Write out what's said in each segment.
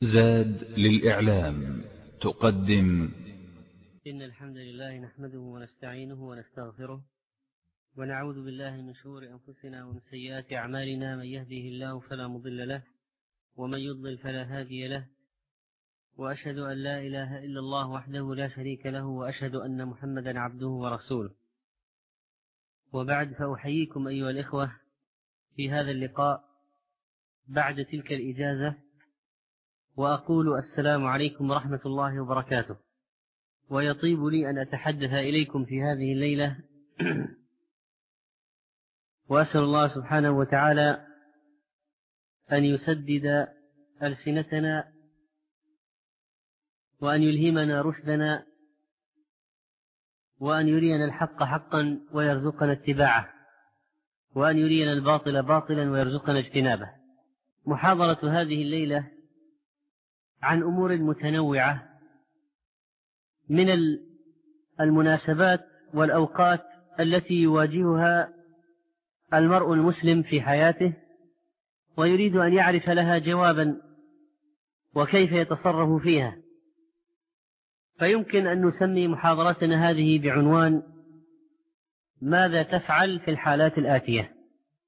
زاد للإعلام تقدم. إن الحمد لله نحمده ونستعينه ونستغفره ونعوذ بالله من شرور أنفسنا ومن سيئات أعمالنا. من يهده الله فلا مضل له ومن يضلل فلا هادي له، وأشهد أن لا إله إلا الله وحده لا شريك له، وأشهد أن محمدا عبده ورسوله. وبعد، فأحييكم أيها الإخوة في هذا اللقاء بعد تلك الإجازة، وأقول السلام عليكم ورحمة الله وبركاته. ويطيب لي أن أتحدث إليكم في هذه الليلة وأسأل الله سبحانه وتعالى أن يسدد ألسنتنا وأن يلهمنا رشدنا وأن يرينا الحق حقا ويرزقنا اتباعه، وأن يرينا الباطل باطلا ويرزقنا اجتنابه. محاضرة هذه الليلة عن أمور متنوعة من المناسبات والأوقات التي يواجهها المرء المسلم في حياته ويريد أن يعرف لها جوابا وكيف يتصرف فيها. فيمكن أن نسمي محاضرتنا هذه بعنوان: ماذا تفعل في الحالات الآتية؟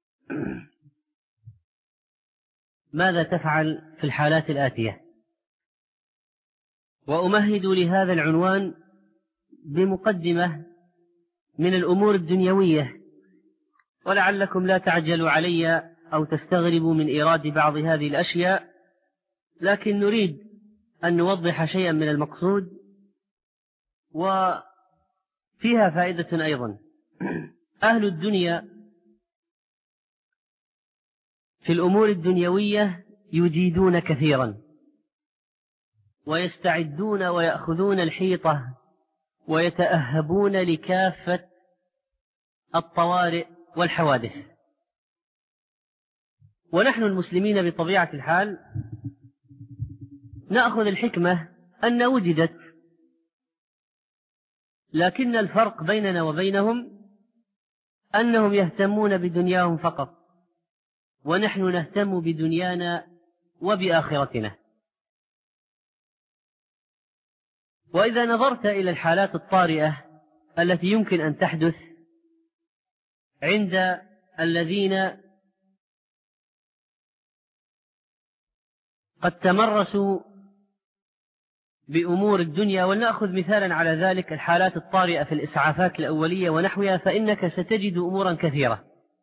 ماذا تفعل في الحالات الآتية؟ وأمهد لهذا العنوان بمقدمة من الأمور الدنيوية، ولعلكم لا تعجلوا علي أو تستغربوا من إيراد بعض هذه الأشياء، لكن نريد أن نوضح شيئا من المقصود وفيها فائدة أيضا. أهل الدنيا في الأمور الدنيوية يجيدون كثيرا ويستعدون ويأخذون الحيطة ويتأهبون لكافة الطوارئ والحوادث. ونحن المسلمين بطبيعة الحال نأخذ الحكمة أن وجدت، لكن الفرق بيننا وبينهم أنهم يهتمون بدنياهم فقط، ونحن نهتم بدنيانا وبآخرتنا. وإذا نظرت إلى الحالات الطارئة التي يمكن أن تحدث عند الذين قد تمرسوا بأمور الدنيا، ولنأخذ مثالا على ذلك الحالات الطارئة في الإسعافات الأولية ونحوها، فإنك ستجد أمورا كثيرة.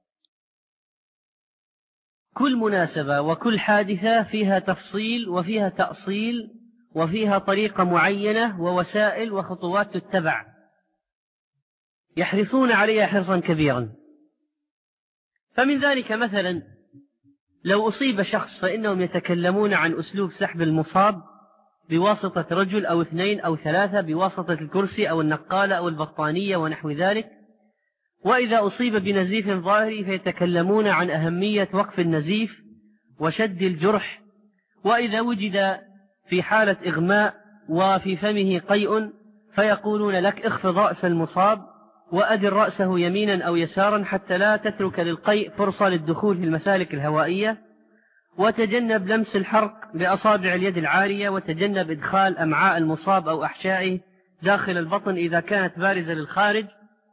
كل مناسبة وكل حادثة فيها تفصيل وفيها تأصيل وفيها طريقة معينة ووسائل وخطوات تتبع، يحرصون عليها حرصا كبيرا. فمن ذلك مثلا لو أصيب شخص فإنهم يتكلمون عن أسلوب سحب المصاب بواسطة رجل أو اثنين أو ثلاثة، بواسطة الكرسي أو النقالة أو البطانية ونحو ذلك. وإذا أصيب بنزيف ظاهري فيتكلمون عن أهمية وقف النزيف وشد الجرح. وإذا وجد في حالة إغماء وفي فمه قيء فيقولون لك: اخفض رأس المصاب وأدر رأسه يمينا أو يسارا حتى لا تترك للقيء فرصة للدخول في المسالك الهوائية، وتجنب لمس الحرق بأصابع اليد العارية، وتجنب إدخال أمعاء المصاب أو أحشائه داخل البطن إذا كانت بارزة للخارج.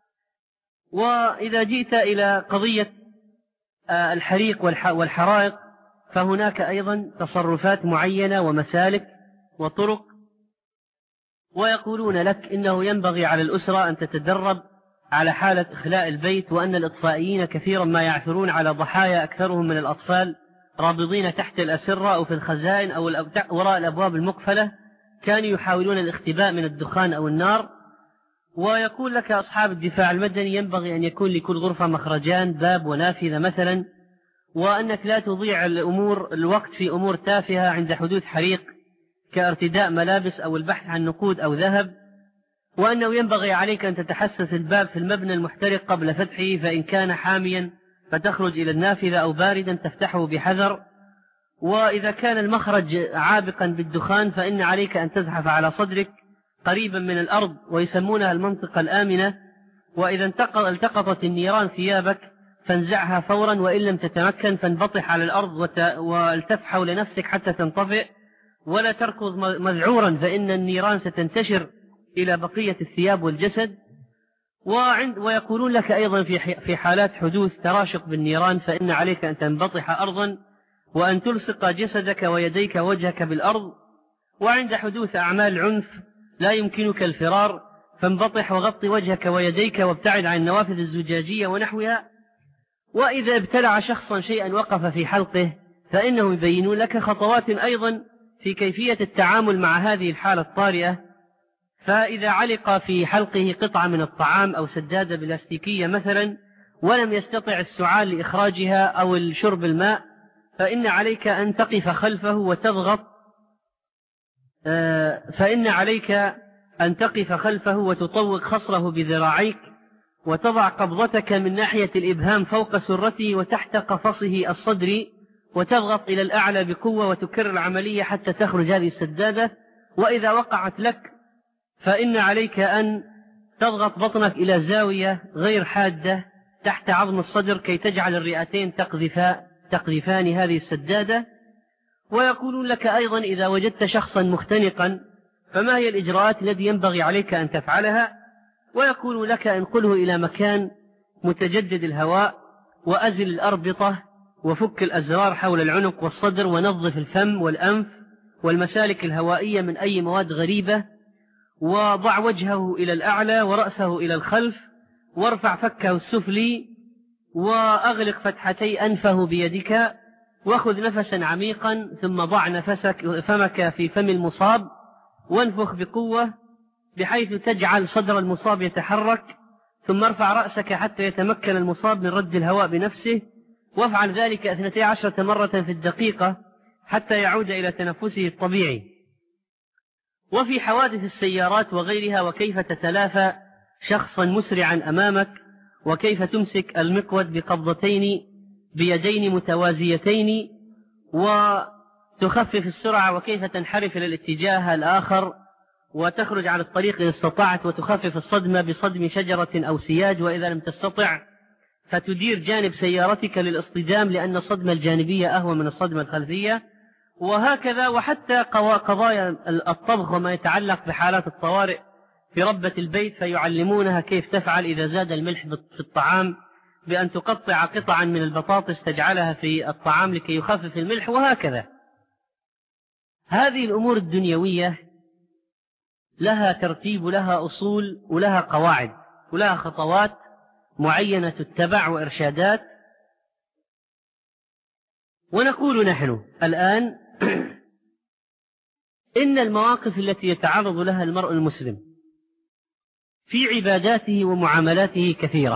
وإذا جئت إلى قضية الحريق والحرائق فهناك أيضا تصرفات معينة ومسالك وطرق. ويقولون لك إنه ينبغي على الأسرة أن تتدرب على حالة إخلاء البيت، وأن الإطفائيين كثيرا ما يعثرون على ضحايا أكثرهم من الأطفال رابضين تحت الأسرة أو في الخزائن أو وراء الأبواب المقفلة، كانوا يحاولون الاختباء من الدخان أو النار. ويقول لك أصحاب الدفاع المدني ينبغي أن يكون لكل غرفة مخرجان، باب ونافذة مثلا، وأنك لا تضيع الوقت في أمور تافهة عند حدوث حريق كارتداء ملابس أو البحث عن نقود أو ذهب، وأنه ينبغي عليك أن تتحسس الباب في المبنى المحترق قبل فتحه، فإن كان حاميا فتخرج إلى النافذة أو باردا تفتحه بحذر، وإذا كان المخرج عابقا بالدخان فإن عليك أن تزحف على صدرك قريبا من الأرض، ويسمونها المنطقة الآمنة. وإذا التقطت النيران ثيابك فانزعها فورا، وإن لم تتمكن فانبطح على الأرض والتف حول نفسك حتى تنطفئ. ولا تركض مذعورا، فإن النيران ستنتشر إلى بقية الثياب والجسد. ويقولون لك أيضا في حالات حدوث تراشق بالنيران فإن عليك أن تنبطح أرضا وأن تلصق جسدك ويديك وجهك بالأرض. وعند حدوث أعمال عنف لا يمكنك الفرار فانبطح وغطي وجهك ويديك وابتعد عن النوافذ الزجاجية ونحوها. وإذا ابتلع شخصا شيئا وقف في حلقه فإنهم يبينون لك خطوات أيضا في كيفية التعامل مع هذه الحالة الطارئة. فإذا علق في حلقه قطعة من الطعام أو سدادة بلاستيكية مثلا ولم يستطع السعال لإخراجها أو الشرب الماء فإن عليك أن تقف خلفه وتطوق خصره بذراعيك وتضع قبضتك من ناحية الإبهام فوق سرته وتحت قفصه الصدري وتضغط إلى الأعلى بقوة وتكرر العملية حتى تخرج هذه السدادة. وإذا وقعت لك فإن عليك أن تضغط بطنك إلى زاوية غير حادة تحت عظم الصدر كي تجعل الرئتين تقذفان هذه السدادة. ويقولون لك أيضا إذا وجدت شخصا مختنقا فما هي الإجراءات التي ينبغي عليك أن تفعلها. ويقول لك انقله إلى مكان متجدد الهواء وأزل الأربطة وفك الأزرار حول العنق والصدر ونظف الفم والأنف والمسالك الهوائية من أي مواد غريبة وضع وجهه إلى الأعلى ورأسه إلى الخلف وارفع فكه السفلي وأغلق فتحتي أنفه بيدك واخذ نفسا عميقا ثم ضع فمك في فم المصاب وانفخ بقوة بحيث تجعل صدر المصاب يتحرك ثم ارفع رأسك حتى يتمكن المصاب من رد الهواء بنفسه وافعل ذلك 12 مرة في الدقيقة حتى يعود إلى تنفسه الطبيعي. وفي حوادث السيارات وغيرها وكيف تتلافى شخصا مسرعا أمامك وكيف تمسك المقود بقبضتين بيدين متوازيتين وتخفف السرعة وكيف تنحرف إلى الاتجاه الآخر وتخرج على الطريق إن استطعت وتخفف الصدمة بصدم شجرة أو سياج وإذا لم تستطع فتدير جانب سيارتك للاصطدام لأن الصدمة الجانبية أهوى من الصدمة الخلفية وهكذا. وحتى قضايا الطبخ وما يتعلق بحالات الطوارئ في ربة البيت فيعلمونها كيف تفعل إذا زاد الملح في الطعام بأن تقطع قطعا من البطاطس تجعلها في الطعام لكي يخفف الملح وهكذا. هذه الأمور الدنيوية لها ترتيب ولها أصول ولها قواعد ولها خطوات معينة تتبع وإرشادات. ونقول نحن الآن إن المواقف التي يتعرض لها المرء المسلم في عباداته ومعاملاته كثيرة،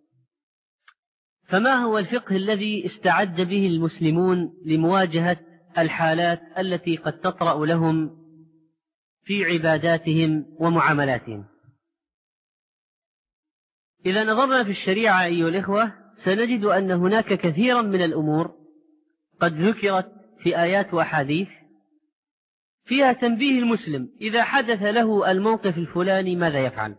فما هو الفقه الذي استعد به المسلمون لمواجهة الحالات التي قد تطرأ لهم في عباداتهم ومعاملاتهم؟ إذا نظرنا في الشريعة أيها الإخوة سنجد أن هناك كثيرا من الأمور قد ذكرت في آيات وأحاديث فيها تنبيه المسلم إذا حدث له الموقف الفلاني ماذا يفعل.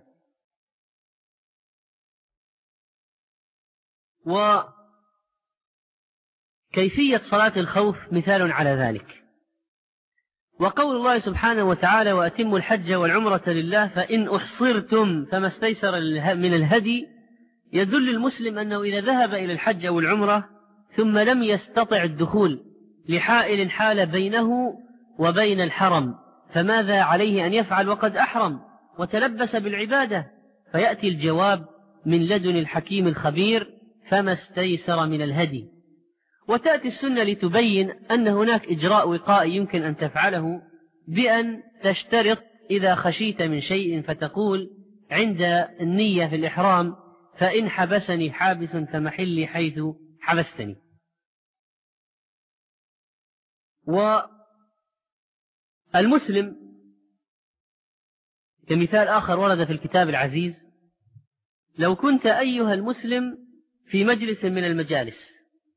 وكيفية صلاة الخوف مثال على ذلك. وقول الله سبحانه وتعالى وأتموا الحج والعمرة لله فإن أحصرتم فما استيسر من الهدي يدل المسلم أنه إذا ذهب إلى الحج أو العمرة ثم لم يستطع الدخول لحائل حال بينه وبين الحرم فماذا عليه أن يفعل وقد أحرم وتلبس بالعبادة؟ فيأتي الجواب من لدن الحكيم الخبير فما استيسر من الهدي. وتأتي السنة لتبين أن هناك إجراء وقائي يمكن أن تفعله بأن تشترط إذا خشيت من شيء فتقول عند النية في الإحرام فإن حبسني حابس فمحلي حيث حبستني. والمسلم كمثال آخر ورد في الكتاب العزيز لو كنت أيها المسلم في مجلس من المجالس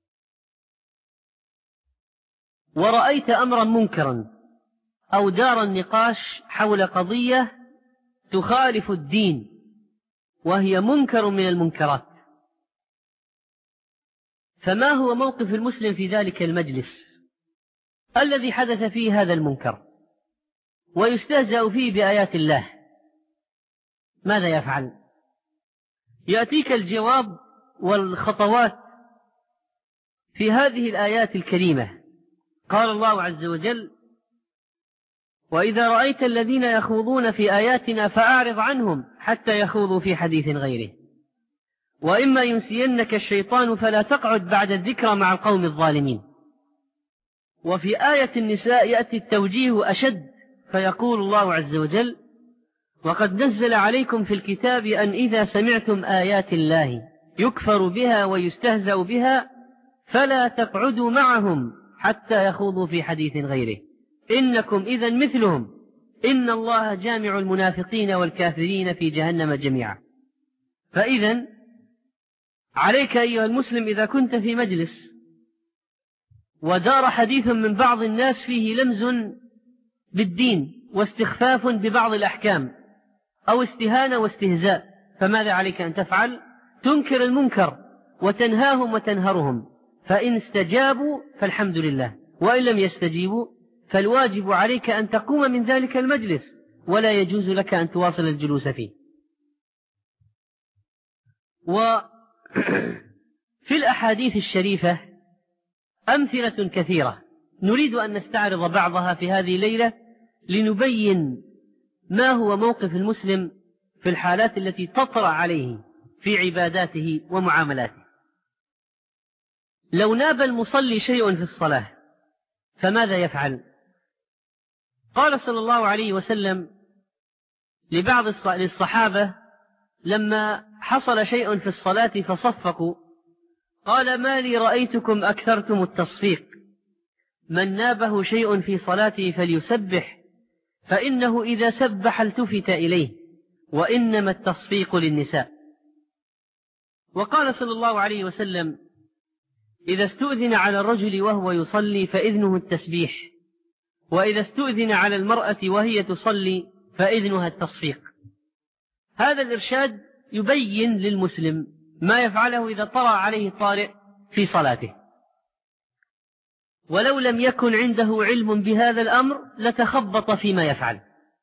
ورأيت أمرا منكرا أو دار النقاش حول قضية تخالف الدين وهي منكر من المنكرات فما هو موقف المسلم في ذلك المجلس؟ الذي حدث فيه هذا المنكر ويستهزأ فيه بآيات الله، ماذا يفعل؟ يأتيك الجواب والخطوات في هذه الآيات الكريمة. قال الله عز وجل: وإذا رأيت الذين يخوضون في آياتنا فأعرض عنهم حتى يخوضوا في حديث غيره، وإما ينسينك الشيطان فلا تقعد بعد الذكرى مع القوم الظالمين. وفي آية النساء يأتي التوجيه أشد، فيقول الله عز وجل: وقد نزل عليكم في الكتاب أن إذا سمعتم آيات الله يكفر بها ويستهزأ بها فلا تقعدوا معهم حتى يخوضوا في حديث غيره إنكم إذا مثلهم إن الله جامع المنافقين والكافرين في جهنم جميعا. فإذا عليك أيها المسلم إذا كنت في مجلس ودار حديث من بعض الناس فيه لمز بالدين واستخفاف ببعض الأحكام أو استهانة واستهزاء، فماذا عليك أن تفعل؟ تنكر المنكر وتنهاهم وتنهرهم، فإن استجابوا فالحمد لله، وإن لم يستجيبوا فالواجب عليك أن تقوم من ذلك المجلس، ولا يجوز لك أن تواصل الجلوس فيه. وفي الأحاديث الشريفة أمثلة كثيرة نريد أن نستعرض بعضها في هذه الليلة لنبين ما هو موقف المسلم في الحالات التي تطرأ عليه في عباداته ومعاملاته. لو ناب المصلي شيء في الصلاة فماذا يفعل؟ قال صلى الله عليه وسلم لبعض الصحابة لما حصل شيء في الصلاة فصفقوا، قال: ما لي رأيتكم أكثرتم التصفيق، من نابه شيء في صلاته فليسبح، فإنه إذا سبح التفت إليه، وإنما التصفيق للنساء. وقال صلى الله عليه وسلم: إذا استؤذن على الرجل وهو يصلي فإذنه التسبيح، وإذا استؤذن على المرأة وهي تصلي فإذنها التصفيق. هذا الإرشاد يبين للمسلم ما يفعله إذا طرأ عليه طارئ في صلاته، ولو لم يكن عنده علم بهذا الأمر لتخبط فيما يفعل.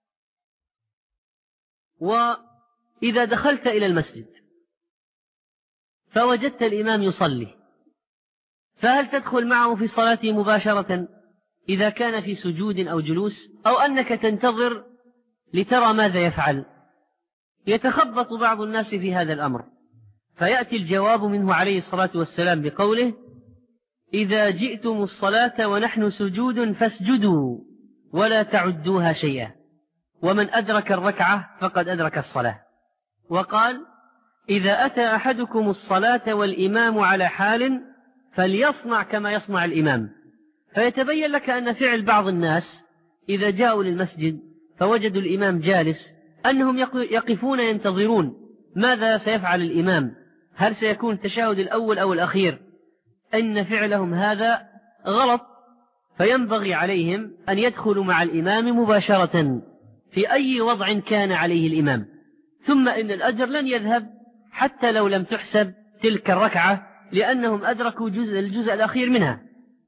وإذا دخلت إلى المسجد فوجدت الإمام يصلي، فهل تدخل معه في صلاته مباشرة إذا كان في سجود أو جلوس، أو أنك تنتظر لترى ماذا يفعل؟ يتخبط بعض الناس في هذا الأمر، فيأتي الجواب منه عليه الصلاة والسلام بقوله: إذا جئتم الصلاة ونحن سجود فاسجدوا ولا تعدوها شيئا، ومن أدرك الركعة فقد أدرك الصلاة. وقال: إذا أتى أحدكم الصلاة والإمام على حال فليصنع كما يصنع الإمام. فيتبين لك أن فعل بعض الناس إذا جاءوا للمسجد فوجدوا الإمام جالس أنهم يقفون ينتظرون ماذا سيفعل الإمام، هل سيكون التشهد الأول أو الأخير. إن فعلهم هذا غلط، فينبغي عليهم أن يدخلوا مع الإمام مباشرة في أي وضع كان عليه الإمام، ثم إن الأجر لن يذهب حتى لو لم تحسب تلك الركعة، لأنهم أدركوا الجزء الأخير منها.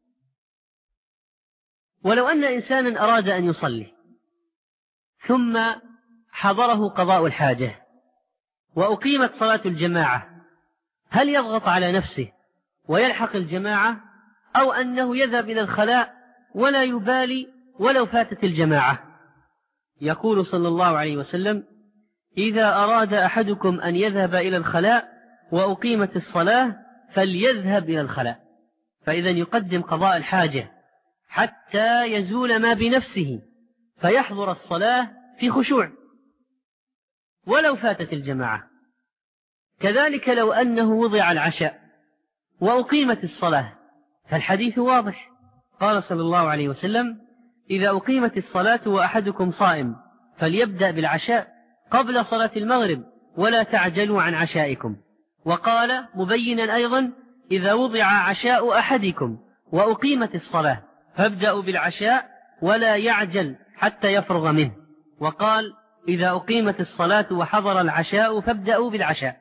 ولو أن إنسانا أراد أن يصلي ثم حضره قضاء الحاجة وأقيمت صلاة الجماعة، هل يضغط على نفسه ويلحق الجماعة، أو أنه يذهب إلى الخلاء ولا يبالي ولو فاتت الجماعة؟ يقول صلى الله عليه وسلم: إذا أراد أحدكم أن يذهب إلى الخلاء وأقيمت الصلاة فليذهب إلى الخلاء. فإذا يقدم قضاء الحاجة حتى يزول ما بنفسه فيحضر الصلاة في خشوع ولو فاتت الجماعة. كذلك لو أنه وضع العشاء وأقيمت الصلاة فالحديث واضح، قال صلى الله عليه وسلم: إذا أقيمت الصلاة وأحدكم صائم فليبدأ بالعشاء قبل صلاة المغرب ولا تعجلوا عن عشائكم. وقال مبينا أيضا: إذا وضع عشاء أحدكم وأقيمت الصلاة فابدأوا بالعشاء ولا يعجل حتى يفرغ منه. وقال: إذا أقيمت الصلاة وحضر العشاء فابدأوا بالعشاء.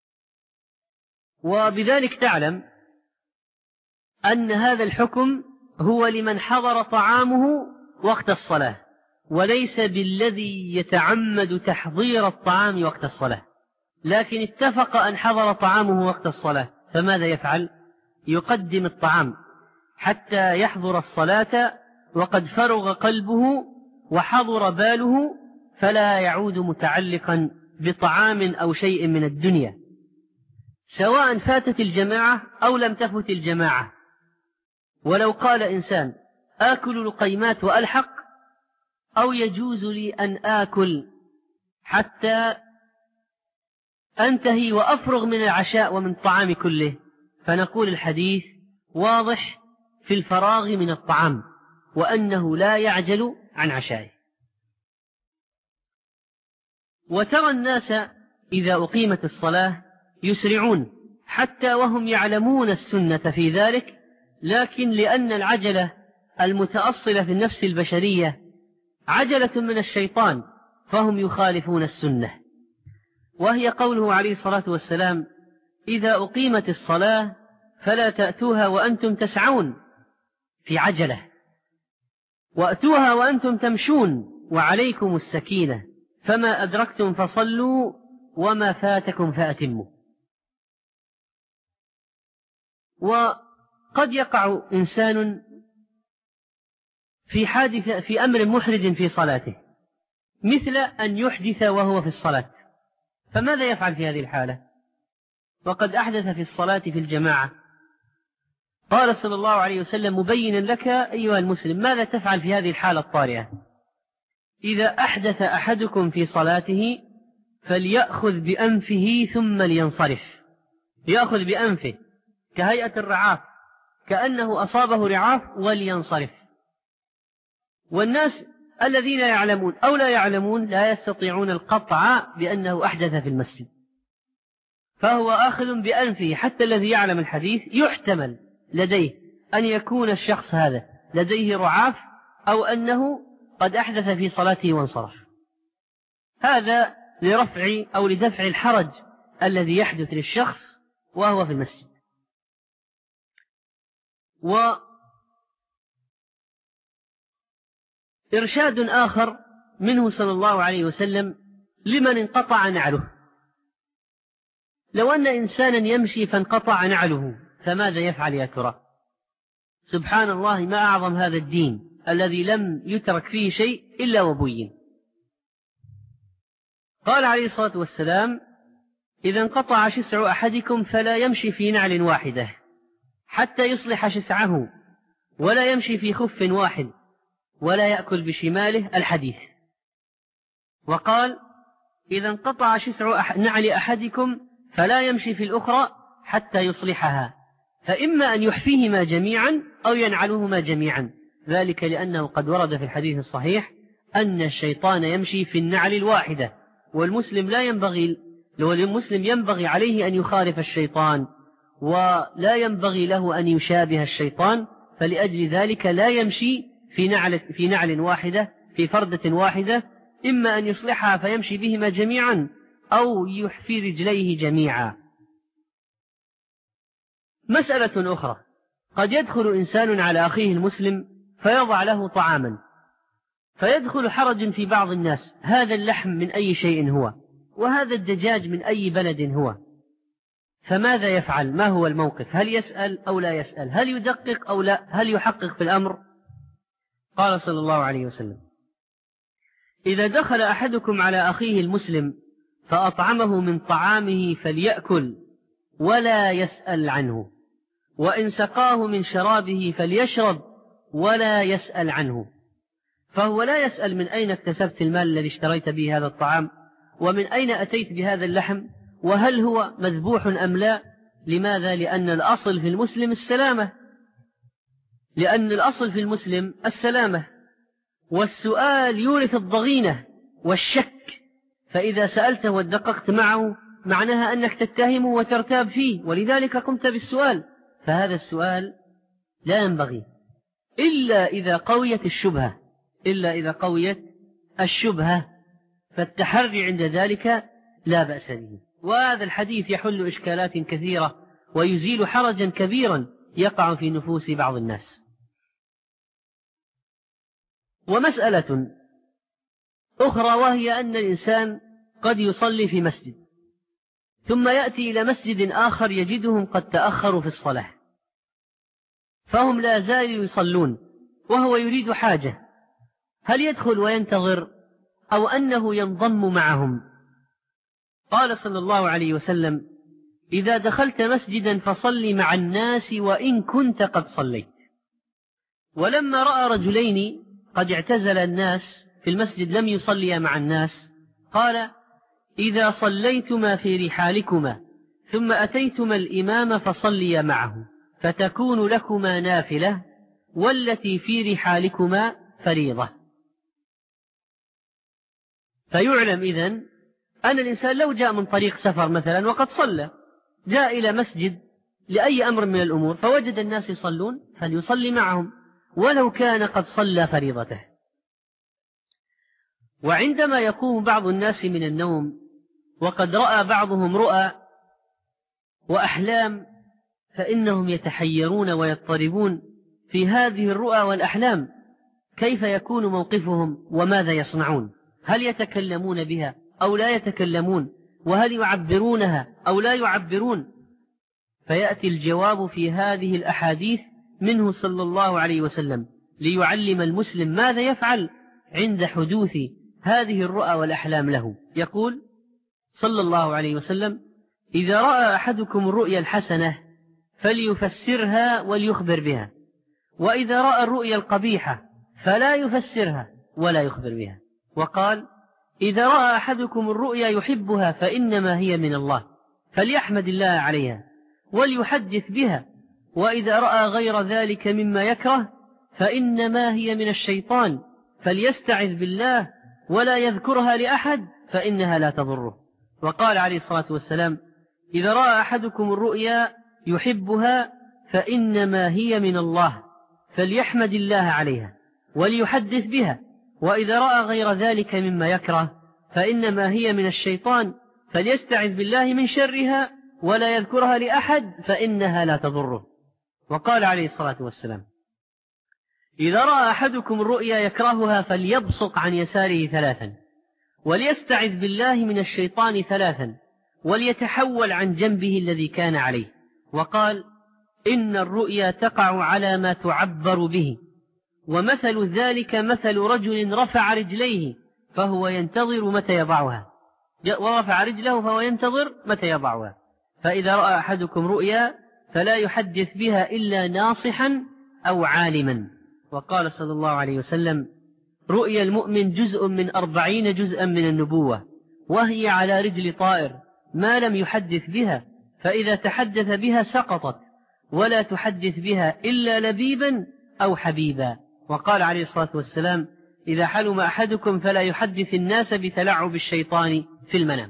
وبذلك تعلم أن هذا الحكم هو لمن حضر طعامه وقت الصلاة، وليس بالذي يتعمد تحضير الطعام وقت الصلاة. لكن اتفق أن حضر طعامه وقت الصلاة، فماذا يفعل؟ يقدم الطعام حتى يحضر الصلاة وقد فرغ قلبه وحضر باله، فلا يعود متعلقا بطعام أو شيء من الدنيا، سواء فاتت الجماعة أو لم تفت الجماعة. ولو قال إنسان آكل لقيمات وألحق، أو يجوز لي أن آكل حتى أنتهي وأفرغ من العشاء ومن الطعام كله، فنقول الحديث واضح في الفراغ من الطعام، وأنه لا يعجل عن عشائه. وترى الناس إذا أقيمت الصلاة يسرعون حتى وهم يعلمون السنة في ذلك، لكن لأن العجلة المتأصلة في النفس البشرية عجلة من الشيطان، فهم يخالفون السنة، وهي قوله عليه الصلاة والسلام: إذا أقيمت الصلاة فلا تأتوها وأنتم تسعون في عجلة، وأتوها وأنتم تمشون وعليكم السكينة، فما أدركتم فصلوا وما فاتكم فأتموا. وقد يقع إنسان في حادثة في أمر محرج في صلاته، مثل أن يحدث وهو في الصلاة، فماذا يفعل في هذه الحالة؟ وقد أحدث في الصلاة في الجماعة. قال صلى الله عليه وسلم مبينا لك أيها المسلم ماذا تفعل في هذه الحالة الطارئة: إذا أحدث أحدكم في صلاته فليأخذ بأنفه ثم لينصرف. يأخذ بأنفه كهيئة الرعاف، كأنه أصابه رعاف، ولينصرف. والناس الذين يعلمون أو لا يعلمون لا يستطيعون القطع بأنه أحدث في المسجد، فهو آخذ بأنفه. حتى الذي يعلم الحديث يحتمل لديه أن يكون الشخص هذا لديه رعاف، أو أنه قد أحدث في صلاته وانصرف. هذا لرفع أو لدفع الحرج الذي يحدث للشخص وهو في المسجد. وإرشاد آخر منه صلى الله عليه وسلم لمن انقطع نعله: لو أن إنسانا يمشي فانقطع نعله فماذا يفعل يا ترى؟ سبحان الله، ما أعظم هذا الدين الذي لم يترك فيه شيء إلا وبين. قال عليه الصلاة والسلام: إذا انقطع شسع أحدكم فلا يمشي في نعل واحدة حتى يصلح شسعه، ولا يمشي في خف واحد، ولا يأكل بشماله الحديث. وقال: إذا انقطع شسع نعل أحدكم فلا يمشي في الأخرى حتى يصلحها، فإما أن يحفيهما جميعا أو ينعلهما جميعا، ذلك لأنه قد ورد في الحديث الصحيح أن الشيطان يمشي في النعل الواحدة، والمسلم ينبغي عليه أن يخالف الشيطان، ولا ينبغي له أن يشابه الشيطان، فلأجل ذلك لا يمشي في نعل واحدة، في فردة واحدة، إما أن يصلحها فيمشي بهما جميعا أو يحفي رجليه جميعا. مسألة أخرى: قد يدخل إنسان على أخيه المسلم فيضع له طعاما، فيدخل حرج في بعض الناس: هذا اللحم من أي شيء هو؟ وهذا الدجاج من أي بلد هو؟ فماذا يفعل؟ ما هو الموقف؟ هل يسأل أو لا يسأل؟ هل يدقق أو لا؟ هل يحقق في الأمر؟ قال صلى الله عليه وسلم: إذا دخل أحدكم على أخيه المسلم فأطعمه من طعامه فليأكل ولا يسأل عنه، وإن سقاه من شرابه فليشرب ولا يسأل عنه. فهو لا يسأل من أين اكتسبت المال الذي اشتريت به هذا الطعام، ومن أين أتيت بهذا اللحم، وهل هو مذبوح أم لا. لماذا؟ لأن الأصل في المسلم السلامة، والسؤال يورث الضغينة والشك، فإذا سألته ودققت معه معناها أنك تتهمه وترتاب فيه، ولذلك قمت بالسؤال. فهذا السؤال لا ينبغي إلا إذا قويت الشبهة، فالتحري عند ذلك لا بأس به. وهذا الحديث يحل إشكالات كثيرة ويزيل حرجا كبيرا يقع في نفوس بعض الناس. ومسألة أخرى، وهي أن الإنسان قد يصلي في مسجد ثم يأتي إلى مسجد آخر يجدهم قد تأخروا في الصلاة، فهم لا زالوا يصلون وهو يريد حاجة، هل يدخل وينتظر أو أنه ينضم معهم؟ قال صلى الله عليه وسلم: إذا دخلت مسجدا فصل مع الناس وإن كنت قد صليت. ولما رأى رجلين قد اعتزل الناس في المسجد لم يصليا مع الناس قال: إذا صليتما في رحالكما ثم أتيتما الإمام فصليا معه فتكون لكما نافلة، والتي في رحالكما فريضة. فيعلم إذن أن الإنسان لو جاء من طريق سفر مثلا وقد صلى، جاء إلى مسجد لأي أمر من الأمور فوجد الناس يصلون فليصلي معهم ولو كان قد صلى فريضته. وعندما يقوم بعض الناس من النوم وقد رأى بعضهم رؤى وأحلام فإنهم يتحيرون ويضطربون في هذه الرؤى والأحلام، كيف يكون موقفهم وماذا يصنعون؟ هل يتكلمون بها أو لا يتكلمون؟ وهل يعبرونها أو لا يعبرون؟ فيأتي الجواب في هذه الأحاديث منه صلى الله عليه وسلم ليعلم المسلم ماذا يفعل عند حدوث هذه الرؤى والأحلام له. يقول صلى الله عليه وسلم: إذا رأى أحدكم الرؤيا الحسنة فليفسرها وليخبر بها، وإذا رأى الرؤيا القبيحة فلا يفسرها ولا يخبر بها. وقال: إذا رأى أحدكم الرؤيا يحبها فإنما هي من الله فليحمد الله عليها وليحدث بها، وإذا رأى غير ذلك مما يكره فإنما هي من الشيطان فليستعذ بالله ولا يذكرها لأحد فإنها لا تضره. وقال عليه الصلاة والسلام: إذا رأى أحدكم الرؤيا يحبها فإنما هي من الله فليحمد الله عليها وليحدث بها، وإذا رأى غير ذلك مما يكره فإنما هي من الشيطان فليستعذ بالله من شرها ولا يذكرها لأحد فإنها لا تضره. وقال عليه الصلاة والسلام: إذا رأى أحدكم الرؤيا يكرهها فليبصق عن يساره 3 وليستعذ بالله من الشيطان 3 وليتحول عن جنبه الذي كان عليه. وقال: إن الرؤيا تقع على ما تعبر به، ومثل ذلك مثل رجل رفع رجليه فهو ينتظر متى يضعها، ورفع رجله فهو ينتظر متى يضعها. فإذا رأى أحدكم رؤيا فلا يحدث بها إلا ناصحا أو عالما. وقال صلى الله عليه وسلم: رؤيا المؤمن جزء من 40 جزءا من النبوة، وهي على رجل طائر ما لم يحدث بها، فإذا تحدث بها سقطت، ولا تحدث بها إلا لبيبا أو حبيبا. وقال عليه الصلاة والسلام: إذا حلم أحدكم فلا يحدث الناس بتلعب الشيطان في المنام.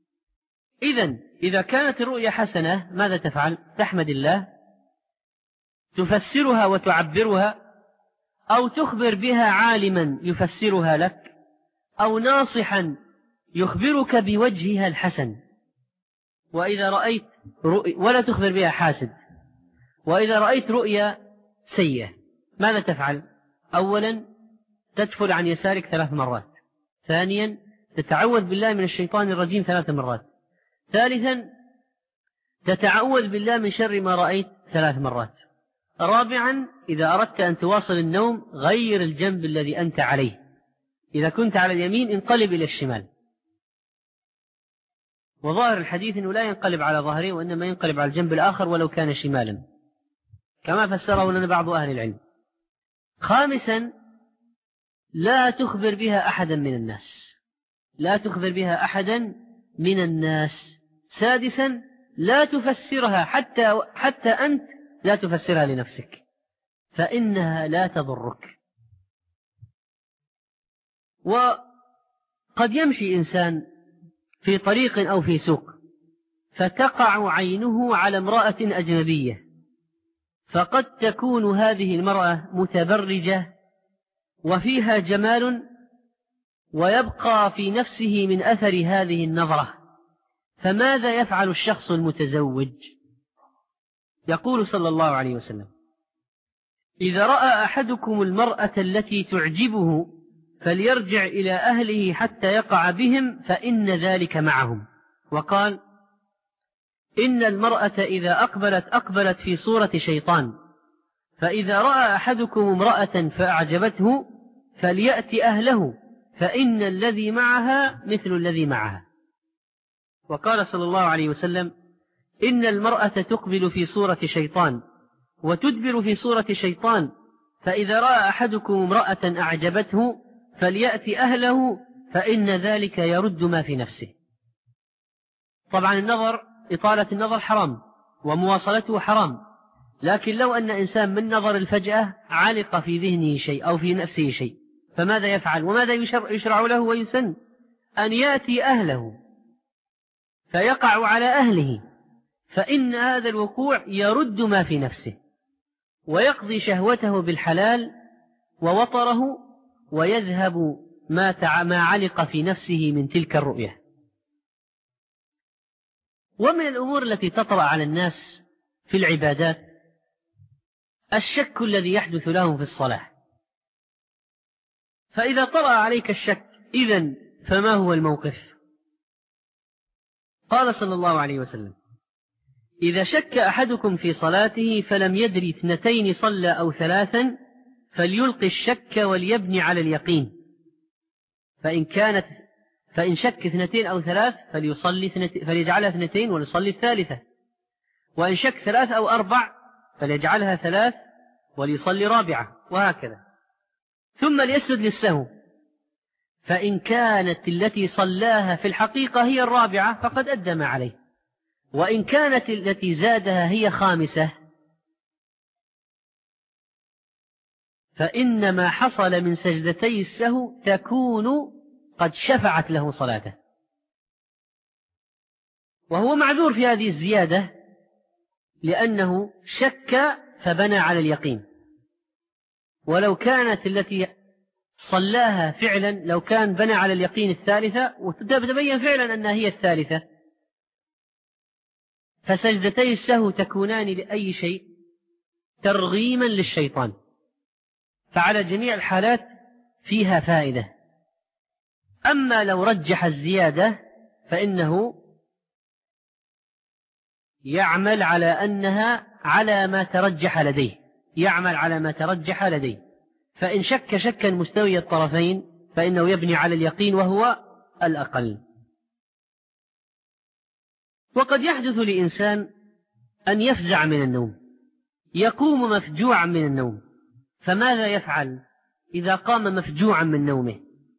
إذا كانت الرؤيا حسنة ماذا تفعل؟ تحمد الله، تفسرها وتعبرها، أو تخبر بها عالما يفسرها لك، أو ناصحا يخبرك بوجهها الحسن. وإذا رأيت رؤيا ولا تخبر بها حاسد. وإذا رأيت رؤيا سيئة ماذا تفعل؟ أولا تدفل عن يسارك 3 مرات، ثانيا تتعوذ بالله من الشيطان الرجيم 3 مرات، ثالثا تتعوذ بالله من شر ما رأيت 3 مرات، رابعا إذا أردت أن تواصل النوم غير الجنب الذي أنت عليه، إذا كنت على اليمين انقلب إلى الشمال. وظاهر الحديث أنه لا ينقلب على ظهره وإنما ينقلب على الجنب الآخر ولو كان شمالا، كما فسره لنا بعض أهل العلم. خامسا لا تخبر بها أحدا من الناس، لا تخبر بها أحدا من الناس. سادسا لا تفسرها حتى أنت لا تفسرها لنفسك فإنها لا تضرك. وقد يمشي إنسان في طريق أو في سوق فتقع عينه على امرأة أجنبية، فقد تكون هذه المرأة متبرجة وفيها جمال ويبقى في نفسه من أثر هذه النظرة، فماذا يفعل الشخص المتزوج؟ يقول صلى الله عليه وسلم: إذا رأى أحدكم المرأة التي تعجبه فليرجع إلى أهله حتى يقع بهم فإن ذلك معهم. وقال إن المرأة إذا أقبلت في صورة شيطان، فإذا رأى أحدكم امرأة فأعجبته فليأتي أهله فإن الذي معها مثل الذي معها. وقال صلى الله عليه وسلم إن المرأة تقبل في صورة شيطان وتدبر في صورة شيطان، فإذا رأى أحدكم امرأة أعجبته فليأتي أهله فإن ذلك يرد ما في نفسه. طبعا إطالة النظر حرام ومواصلته حرام، لكن لو أن إنسان من نظر الفجأة علق في ذهنه شيء أو في نفسه شيء فماذا يفعل وماذا يشرع له ويسن؟ أن يأتي أهله فيقع على أهله، فإن هذا الوقوع يرد ما في نفسه ويقضي شهوته بالحلال ووطره ويذهب ما علق في نفسه من تلك الرؤية. ومن الأمور التي تطرأ على الناس في العبادات الشك الذي يحدث لهم في الصلاة. فإذا طرأ عليك الشك إذن فما هو الموقف؟ قال صلى الله عليه وسلم إذا شك أحدكم في صلاته فلم يدري 2 صلى أو 3 فليلقي الشك وليبني على اليقين، فإن شك 2 أو 3 فليجعلها 2 وليصلي 3، وإن شك 3 أو 4 فليجعلها 3 وليصلي 4، وهكذا. ثم ليسجد للسهو، فإن كانت التي صلاها في الحقيقة هي 4 فقد أدى ما عليه، وإن كانت التي زادها هي 5 فإن ما حصل من سجدتي السهو تكون قد شفعت له صلاته، وهو معذور في هذه الزيادة لأنه شك فبنى على اليقين. ولو كانت التي صلاها فعلا لو كان بنى على اليقين 3 وتبين فعلا أنها هي 3 فسجدتي السهو تكونان لأي شيء؟ ترغيما للشيطان. فعلى جميع الحالات فيها فائدة. أما لو رجح الزيادة فإنه يعمل على أنها على ما ترجح لديه، فإن شك شكا مستوي الطرفين فإنه يبني على اليقين وهو الأقل. وقد يحدث لإنسان أن يفزع من النوم، يقوم مفجوعا من النوم، فماذا يفعل إذا قام مفجوعا من نومه؟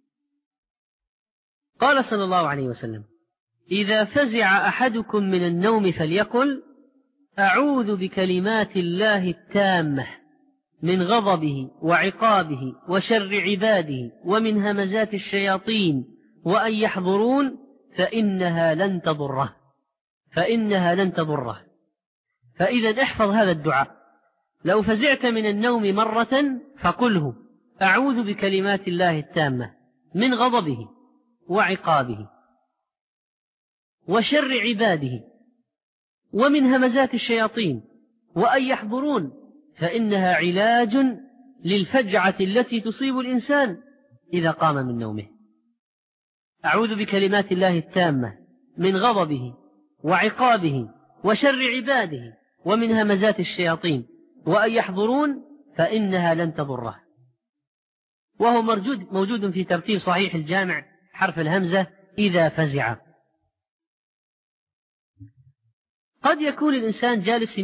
قال صلى الله عليه وسلم إذا فزع أحدكم من النوم فليقل أعوذ بكلمات الله التامة من غضبه وعقابه وشر عباده ومن همزات الشياطين وأن يحضرون فإنها لن تضره. فإذا احفظ هذا الدعاء، لو فزعت من النوم مرة فقله أعوذ بكلمات الله التامة من غضبه وعقابه وشر عباده ومن همزات الشياطين وأن يحضرون، فإنها علاج للفجعة التي تصيب الإنسان إذا قام من نومه. أعوذ بكلمات الله التامة من غضبه وعقابه وشر عباده ومن همزات الشياطين وأن يحضرون فإنها لن تضره. وهو موجود في ترتيب صحيح الجامع حرف الهمزة إذا فزع. قد يكون الإنسان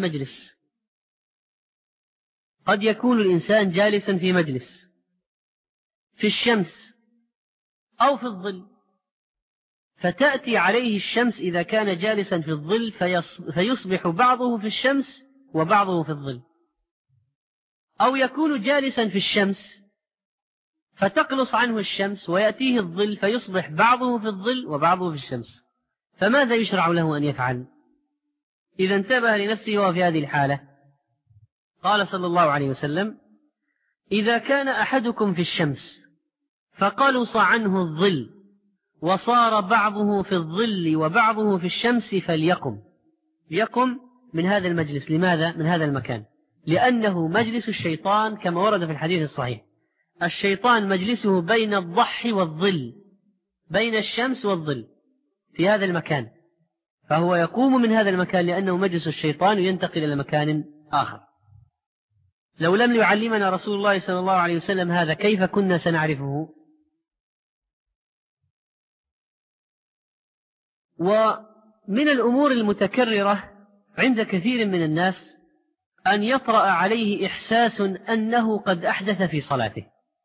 جالسا في مجلس في الشمس أو في الظل، فتأتي عليه الشمس إذا كان جالسا في الظل فيصبح بعضه في الشمس وبعضه في الظل، أو يكون جالسا في الشمس فتقلص عنه الشمس ويأتيه الظل فيصبح بعضه في الظل وبعضه في الشمس، فماذا يشرع له أن يفعل إذا انتبه لنفسه وهو في هذه الحالة؟ قال صلى الله عليه وسلم إذا كان أحدكم في الشمس فقلص عنه الظل وصار بعضه في الظل وبعضه في الشمس فليقم من هذا المجلس. لماذا؟ من هذا المكان لأنه مجلس الشيطان كما ورد في الحديث الصحيح. الشيطان مجلسه بين الضحي والظل، بين الشمس والظل في هذا المكان، فهو يقوم من هذا المكان لأنه مجلس الشيطان وينتقل إلى مكان آخر. لو لم يعلمنا رسول الله صلى الله عليه وسلم هذا كيف كنا سنعرفه؟ ومن الأمور المتكررة عند كثير من الناس أن يطرأ عليه إحساس أنه قد أحدث في صلاته،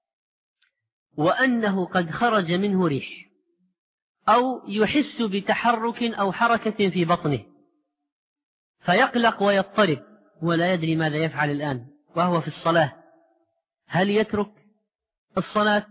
وأنه قد خرج منه ريح، أو يحس بتحرك أو حركة في بطنه، فيقلق ويضطرب ولا يدري ماذا يفعل الآن وهو في الصلاة. هل يترك الصلاة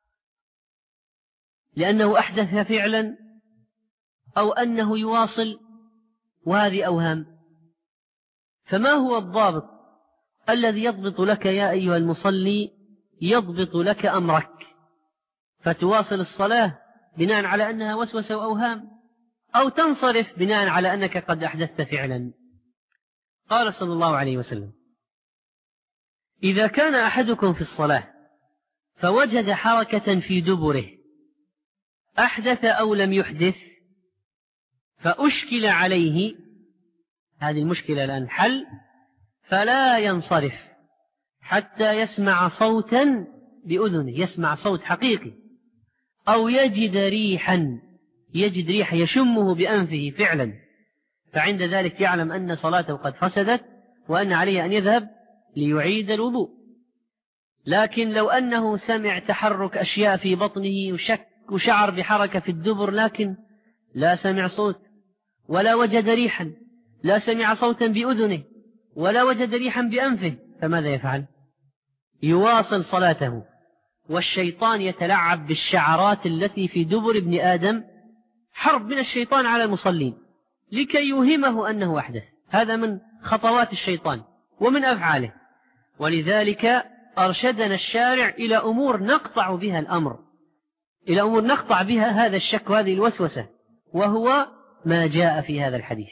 لأنه أحدث فعلا، أو أنه يواصل؟ وهذه أوهام. فما هو الضابط الذي يضبط لك يا أيها المصلي، يضبط لك أمرك فتواصل الصلاة بناء على أنها وسوسة وأوهام، أو تنصرف بناء على أنك قد أحدثت فعلا؟ قال صلى الله عليه وسلم: إذا كان أحدكم في الصلاة فوجد حركة في دبره، أحدث أو لم يحدث، فأشكل عليه، هذه المشكلة الآن حل، فلا ينصرف حتى يسمع صوتا بأذنه، يسمع صوت حقيقي، أو يجد ريحا، يجد ريح يشمه بأنفه فعلا، فعند ذلك يعلم أن صلاته قد فسدت وأن عليه أن يذهب ليعيد الوضوء. لكن لو أنه سمع تحرك أشياء في بطنه وشعر بحركة في الدبر، لكن لا سمع صوت ولا وجد ريحا، لا سمع صوتا بأذنه ولا وجد ريحا بأنفه، فماذا يفعل؟ يواصل صلاته، والشيطان يتلعب بالشعرات التي في دبر ابن آدم، حرب من الشيطان على المصلين لكي يوهمه أنه أحدث. هذا من خطوات الشيطان ومن أفعاله. ولذلك أرشدنا الشارع إلى أمور نقطع بها الأمر، إلى أمور نقطع بها هذا الشك وهذه الوسوسة، وهو ما جاء في هذا الحديث.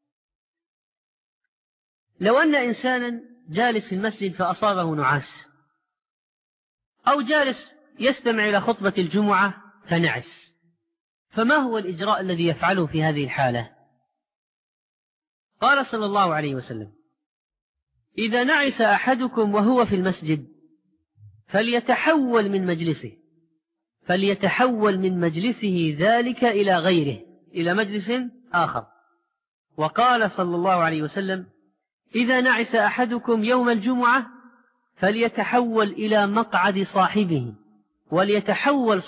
لو أن إنسانا جالس في المسجد فأصابه نعاس، أو جالس يستمع إلى خطبة الجمعة فنعس، فما هو الإجراء الذي يفعله في هذه الحالة؟ قال صلى الله عليه وسلم: إذا نعس أحدكم وهو في المسجد فليتحول من مجلسه ذلك إلى غيره، إلى مجلس آخر. وقال صلى الله عليه وسلم: إذا نعس أحدكم يوم الجمعة فليتحول إلى مقعد صاحبه، وليتحول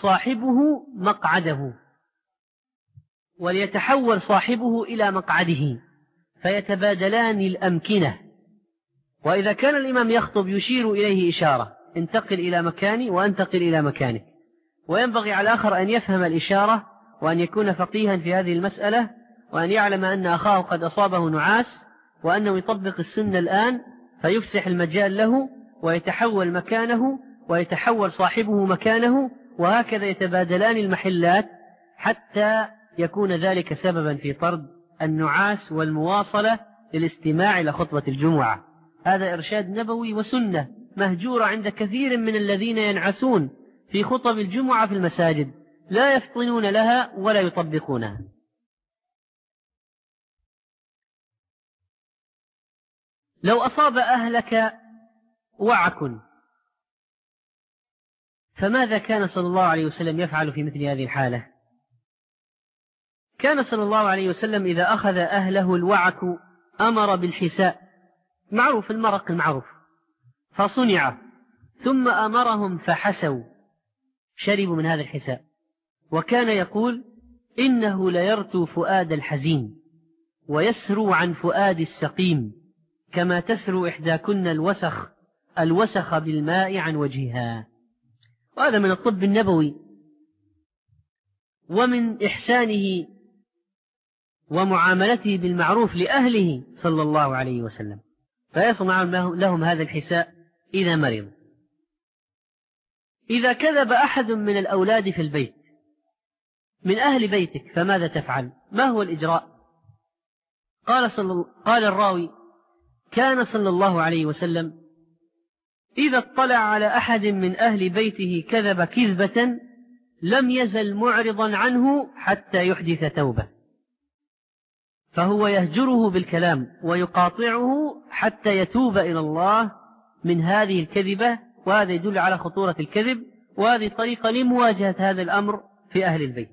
صاحبه إلى مقعده، فيتبادلان الأمكنة. وإذا كان الإمام يخطب يشير إليه إشارة: انتقل إلى مكاني وانتقل إلى مكانك. وينبغي على الآخر أن يفهم الإشارة، وأن يكون فقيها في هذه المسألة، وأن يعلم أن أخاه قد أصابه نعاس، وأنه يطبق السنة الآن، فيفسح المجال له ويتحول مكانه ويتحول صاحبه مكانه، وهكذا يتبادلان المحلات حتى يكون ذلك سببا في طرد النعاس والمواصلة للاستماع إلى خطبة الجمعة. هذا إرشاد نبوي وسنة مهجورة عند كثير من الذين ينعسون في خطب الجمعة في المساجد، لا يفطنون لها ولا يطبقونها. لو أصاب أهلك وعك، فماذا كان صلى الله عليه وسلم يفعل في مثل هذه الحالة؟ كان صلى الله عليه وسلم إذا أخذ أهله الوعك أمر بالحساء، معروف المرق المعروف، فصنع، ثم أمرهم فحسوا، شربوا من هذا الحساء. وكان يقول: إنه ليرتو فؤاد الحزين ويسرو عن فؤاد السقيم، كما تسرو إحداكن الوسخ بالماء عن وجهها. وهذا من الطب النبوي ومن إحسانه ومعاملته بالمعروف لأهله صلى الله عليه وسلم، فيصنع لهم هذا الحساء إذا مرضوا. إذا كذب أحد من الأولاد في البيت من أهل بيتك فماذا تفعل؟ ما هو الإجراء؟ قال الراوي: كان صلى الله عليه وسلم إذا اطلع على أحد من أهل بيته كذب كذبة لم يزل معرضا عنه حتى يحدث توبة، فهو يهجره بالكلام ويقاطعه حتى يتوب إلى الله من هذه الكذبة، وهذا يدل على خطورة الكذب، وهذه طريقة لمواجهة هذا الأمر في أهل البيت.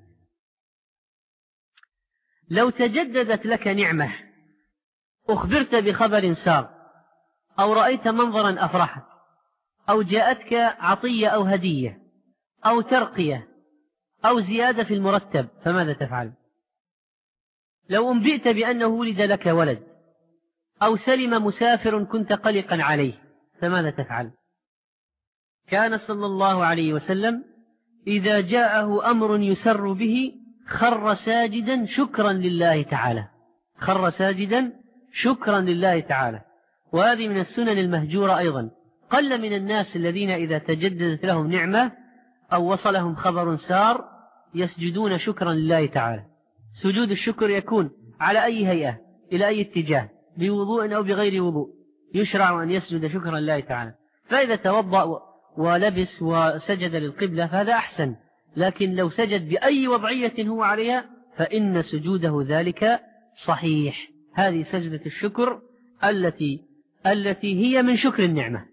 لو تجددت لك نعمة، أخبرت بخبر سار، أو رأيت منظرا أفرحك، أو جاءتك عطية أو هدية أو ترقية أو زيادة في المرتب، فماذا تفعل؟ لو أنبئت بأنه ولد لك ولد، أو سلم مسافر كنت قلقا عليه، فماذا تفعل؟ كان صلى الله عليه وسلم إذا جاءه أمر يسر به خر ساجدا شكرا لله تعالى، خر ساجدا شكرا لله تعالى. وهذه من السنن المهجورة أيضا. قل من الناس الذين إذا تجددت لهم نعمة أو وصلهم خبر سار يسجدون شكرا لله تعالى. سجود الشكر يكون على أي هيئة، إلى أي اتجاه، بوضوء أو بغير وضوء، يشرع أن يسجد شكرا لله تعالى. فإذا توضأ ولبس وسجد للقبلة فهذا أحسن، لكن لو سجد بأي وضعية هو عليها فإن سجوده ذلك صحيح. هذه سجدة الشكر التي هي من شكر النعمة.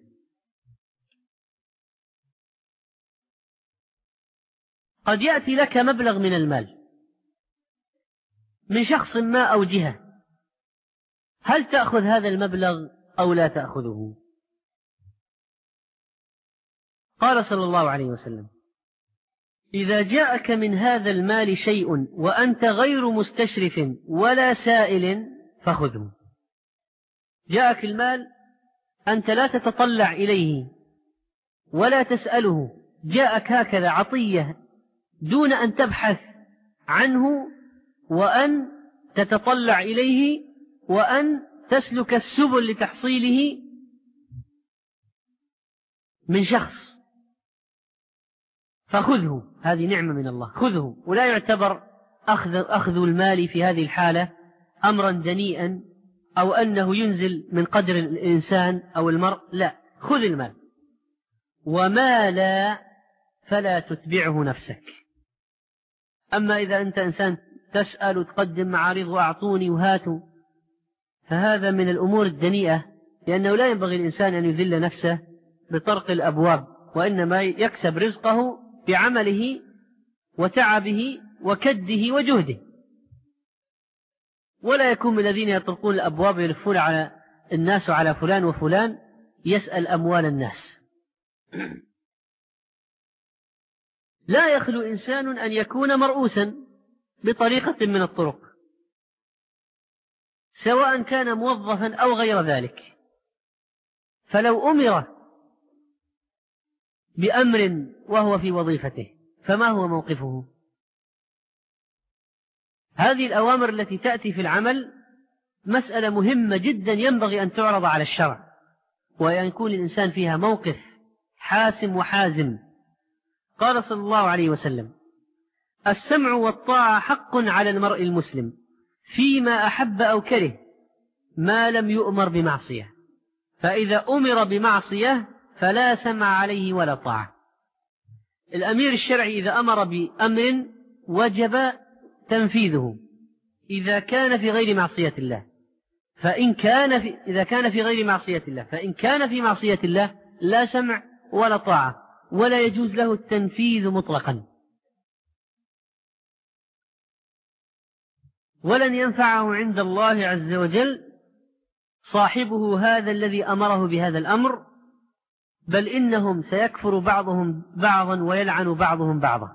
قد يأتي لك مبلغ من المال من شخص ما أو جهة، هل تأخذ هذا المبلغ أو لا تأخذه؟ قال صلى الله عليه وسلم: إذا جاءك من هذا المال شيء وأنت غير مستشرف ولا سائل فخذه. جاءك المال أنت لا تتطلع إليه ولا تسأله، جاءك هكذا عطية دون أن تبحث عنه وأن تتطلع إليه وأن تسلك السبل لتحصيله من شخص، فخذه. هذه نعمة من الله، خذه. ولا يعتبر أخذ المال في هذه الحالة أمرا دنيئا أو أنه ينزل من قدر الإنسان أو المرء، لا، خذ المال. وما لا فلا تتبعه نفسك. أما إذا أنت إنسان تسأل وتقدم معارض وأعطوني وهاتوا، فهذا من الأمور الدنيئة، لأنه لا ينبغي الإنسان أن يذل نفسه بطرق الأبواب، وإنما يكسب رزقه بعمله وتعبه وكده وجهده، ولا يكون من الذين يطرقون الأبواب ويلفون على الناس وعلى فلان وفلان يسأل أموال الناس. لا يخلو إنسان أن يكون مرؤوسا بطريقة من الطرق، سواء كان موظفا أو غير ذلك. فلو أمر بأمر وهو في وظيفته فما هو موقفه؟ هذه الأوامر التي تأتي في العمل مسألة مهمة جدا ينبغي أن تعرض على الشرع، وأن يكون الإنسان فيها موقف حاسم وحازم. قال صلى الله عليه وسلم: السمع والطاعة حق على المرء المسلم فيما أحب أو كره ما لم يؤمر بمعصية، فإذا أمر بمعصية فلا سمع عليه ولا طاعة. الأمير الشرعي إذا أمر بأمر وجب تنفيذه إذا كان في غير معصية الله، إذا كان في غير معصية الله، فإن كان في معصية الله لا سمع ولا طاعة، ولا يجوز له التنفيذ مطلقا. ولن ينفعه عند الله عز وجل صاحبه هذا الذي أمره بهذا الأمر، بل إنهم سيكفر بعضهم بعضا ويلعن بعضهم بعضا.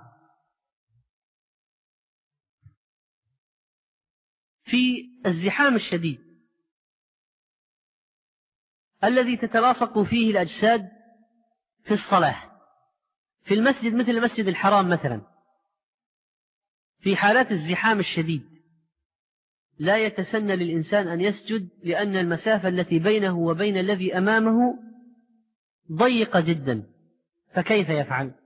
في الزحام الشديد الذي تتلاصق فيه الأجساد في الصلاة في المسجد مثل المسجد الحرام مثلا، في حالات الزحام الشديد لا يتسنى للإنسان أن يسجد، لأن المسافة التي بينه وبين الذي أمامه ضيقة جدا، فكيف يفعل؟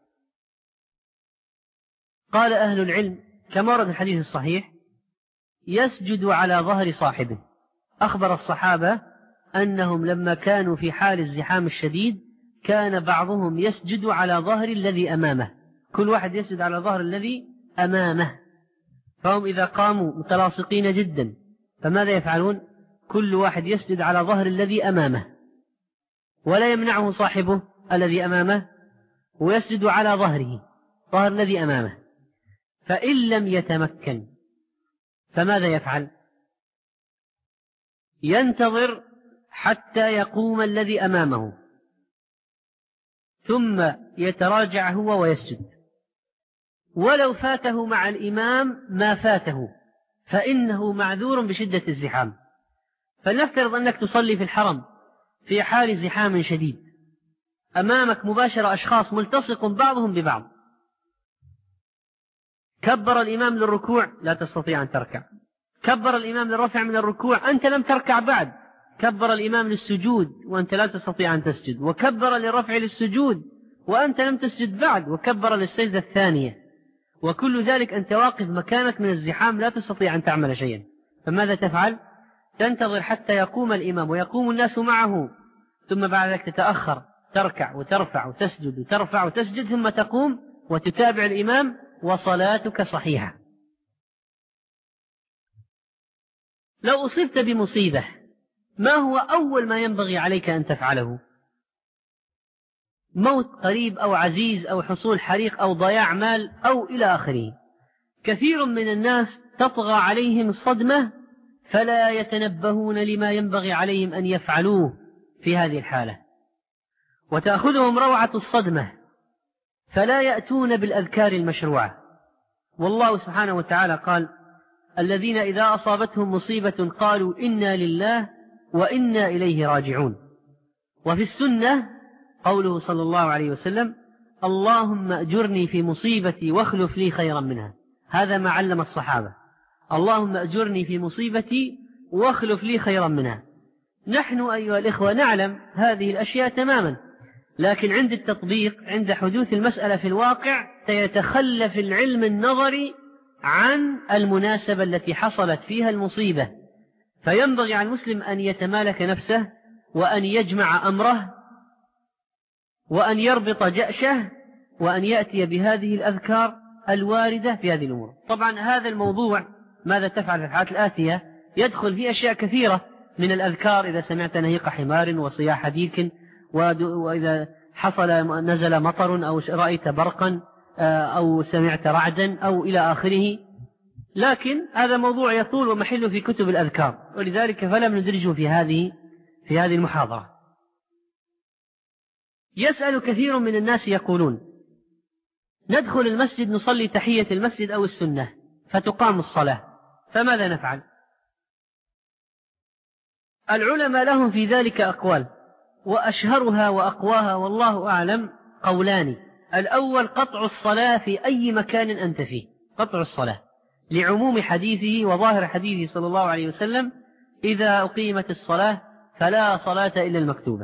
قال أهل العلم كما ورد الحديث الصحيح: يسجد على ظهر صاحبه. أخبر الصحابة أنهم لما كانوا في حال الزحام الشديد كان بعضهم يسجد على ظهر الذي أمامه، كل واحد يسجد على ظهر الذي أمامه، فهم إذا قاموا متلاصقين جدا فماذا يفعلون؟ كل واحد يسجد على ظهر الذي أمامه ولا يمنعه صاحبه الذي أمامه، ويسجد على ظهره، ظهر الذي أمامه. فإن لم يتمكن فماذا يفعل؟ ينتظر حتى يقوم الذي أمامه ثم يتراجع هو ويسجد، ولو فاته مع الإمام ما فاته فإنه معذور بشدة الزحام. فلنفترض أنك تصلي في الحرم في حال زحام شديد، أمامك مباشرة أشخاص ملتصق بعضهم ببعض، كبر الإمام للركوع لا تستطيع أن تركع، كبر الإمام للرفع من الركوع أنت لم تركع بعد، كبر الإمام للسجود وأنت لا تستطيع أن تسجد، وكبر للرفع للسجود وأنت لم تسجد بعد، وكبر للسجدة الثانية، وكل ذلك أنت واقف مكانك من الزحام لا تستطيع أن تعمل شيئا. فماذا تفعل؟ تنتظر حتى يقوم الإمام ويقوم الناس معه، ثم بعد ذلك تتأخر، تركع وترفع وتسجد وترفع وتسجد، ثم تقوم وتتابع الإمام وصلاتك صحيحة. لو أصبت بمصيبة ما هو أول ما ينبغي عليك أن تفعله؟ موت قريب أو عزيز أو حصول حريق أو ضياع مال أو إلى آخره. كثير من الناس تطغى عليهم الصدمة فلا يتنبهون لما ينبغي عليهم أن يفعلوه في هذه الحالة، وتأخذهم روعة الصدمة فلا يأتون بالأذكار المشروعة. والله سبحانه وتعالى قال: الذين إذا أصابتهم مصيبة قالوا إنا لله وإنا إليه راجعون. وفي السنة قوله صلى الله عليه وسلم: اللهم أجرني في مصيبتي واخلف لي خيرا منها. هذا ما علم الصحابة: اللهم أجرني في مصيبتي واخلف لي خيرا منها. نحن أيها الإخوة نعلم هذه الأشياء تماما، لكن عند التطبيق، عند حدوث المسألة في الواقع، سيتخلف العلم النظري عن المناسبة التي حصلت فيها المصيبة. فينبغي على المسلم أن يتمالك نفسه وأن يجمع أمره وأن يربط جأشه وأن يأتي بهذه الأذكار الواردة في هذه الأمور. طبعا هذا الموضوع ماذا تفعل في الحالات الآتية يدخل فيه أشياء كثيرة من الأذكار: إذا سمعت نهيق حمار وصياح ديك، وإذا حصل نزل مطر أو رأيت برقا أو سمعت رعدا أو إلى آخره. لكن هذا موضوع يطول ومحله في كتب الأذكار، ولذلك فلم ندرجه في هذه المحاضرة. يسأل كثير من الناس يقولون: ندخل المسجد نصلي تحية المسجد أو السنة فتقام الصلاة، فماذا نفعل؟ العلماء لهم في ذلك أقوال، وأشهرها وأقواها والله أعلم قولان: الأول قطع الصلاة في أي مكان أنت فيه، قطع الصلاة لعموم حديثه وظاهر حديثه صلى الله عليه وسلم: إذا أقيمت الصلاة فلا صلاة إلا المكتوبة.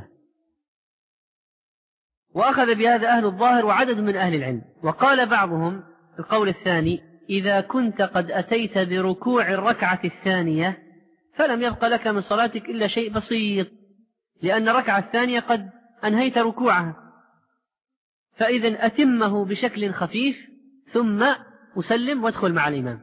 وأخذ بهذا أهل الظاهر وعدد من أهل العلم. وقال بعضهم في القول الثاني: إذا كنت قد أتيت بركوع الركعة الثانية فلم يبق لك من صلاتك إلا شيء بسيط، لأن الركعة الثانية قد أنهيت ركوعها، فإذا أتمه بشكل خفيف ثم أسلم وادخل مع الإمام.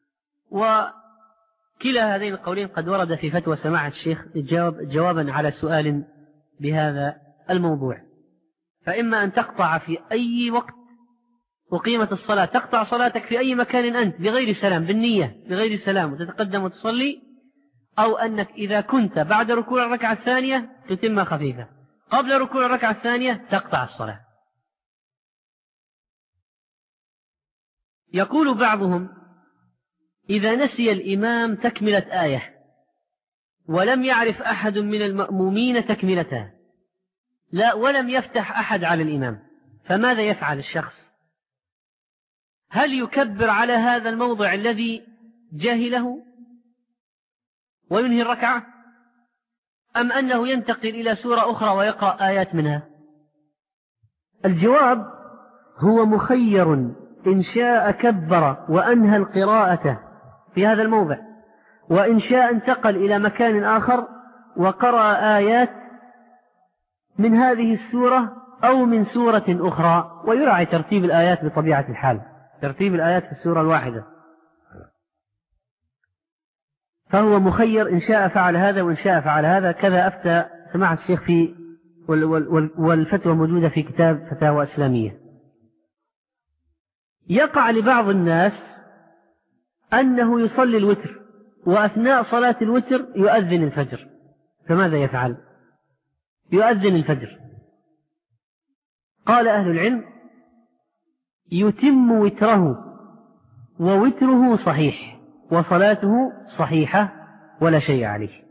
وكلا هذين القولين قد ورد في فتوى سماحة الشيخ جوابا على سؤال بهذا الموضوع. فإما أن تقطع في أي وقت وقيمة الصلاة، تقطع صلاتك في أي مكان أنت بغير سلام، بالنية بغير سلام، وتتقدم وتصلي، أو أنك إذا كنت بعد ركوع الركعة الثانية تتم خفيفة، قبل ركوع الركعة الثانية تقطع الصلاة. يقول بعضهم: إذا نسي الإمام تكملة آية ولم يعرف أحد من المأمومين تكملتها، لا ولم يفتح أحد على الإمام، فماذا يفعل الشخص؟ هل يكبر على هذا الموضع الذي جاهله وينهي الركعة، أم أنه ينتقل إلى سورة أخرى ويقرأ آيات منها؟ الجواب هو مخير، إن شاء كبر وأنهى القراءة في هذا الموضع، وإن شاء انتقل إلى مكان آخر وقرأ آيات من هذه السورة أو من سورة أخرى، ويراعي ترتيب الآيات بطبيعة الحال، ترتيب الآيات في السورة الواحدة، فهو مخير إن شاء فعل هذا وإن شاء فعل هذا. كذا أفتى سماحة الشيخ في والفتوى موجودة في كتاب فتاوى إسلامية. يقع لبعض الناس أنه يصلي الوتر وأثناء صلاة الوتر يؤذن الفجر، فماذا يفعل؟ يؤذن الفجر. قال أهل العلم: يتم وتره، ووتره صحيح وصلاته صحيحة ولا شيء عليه.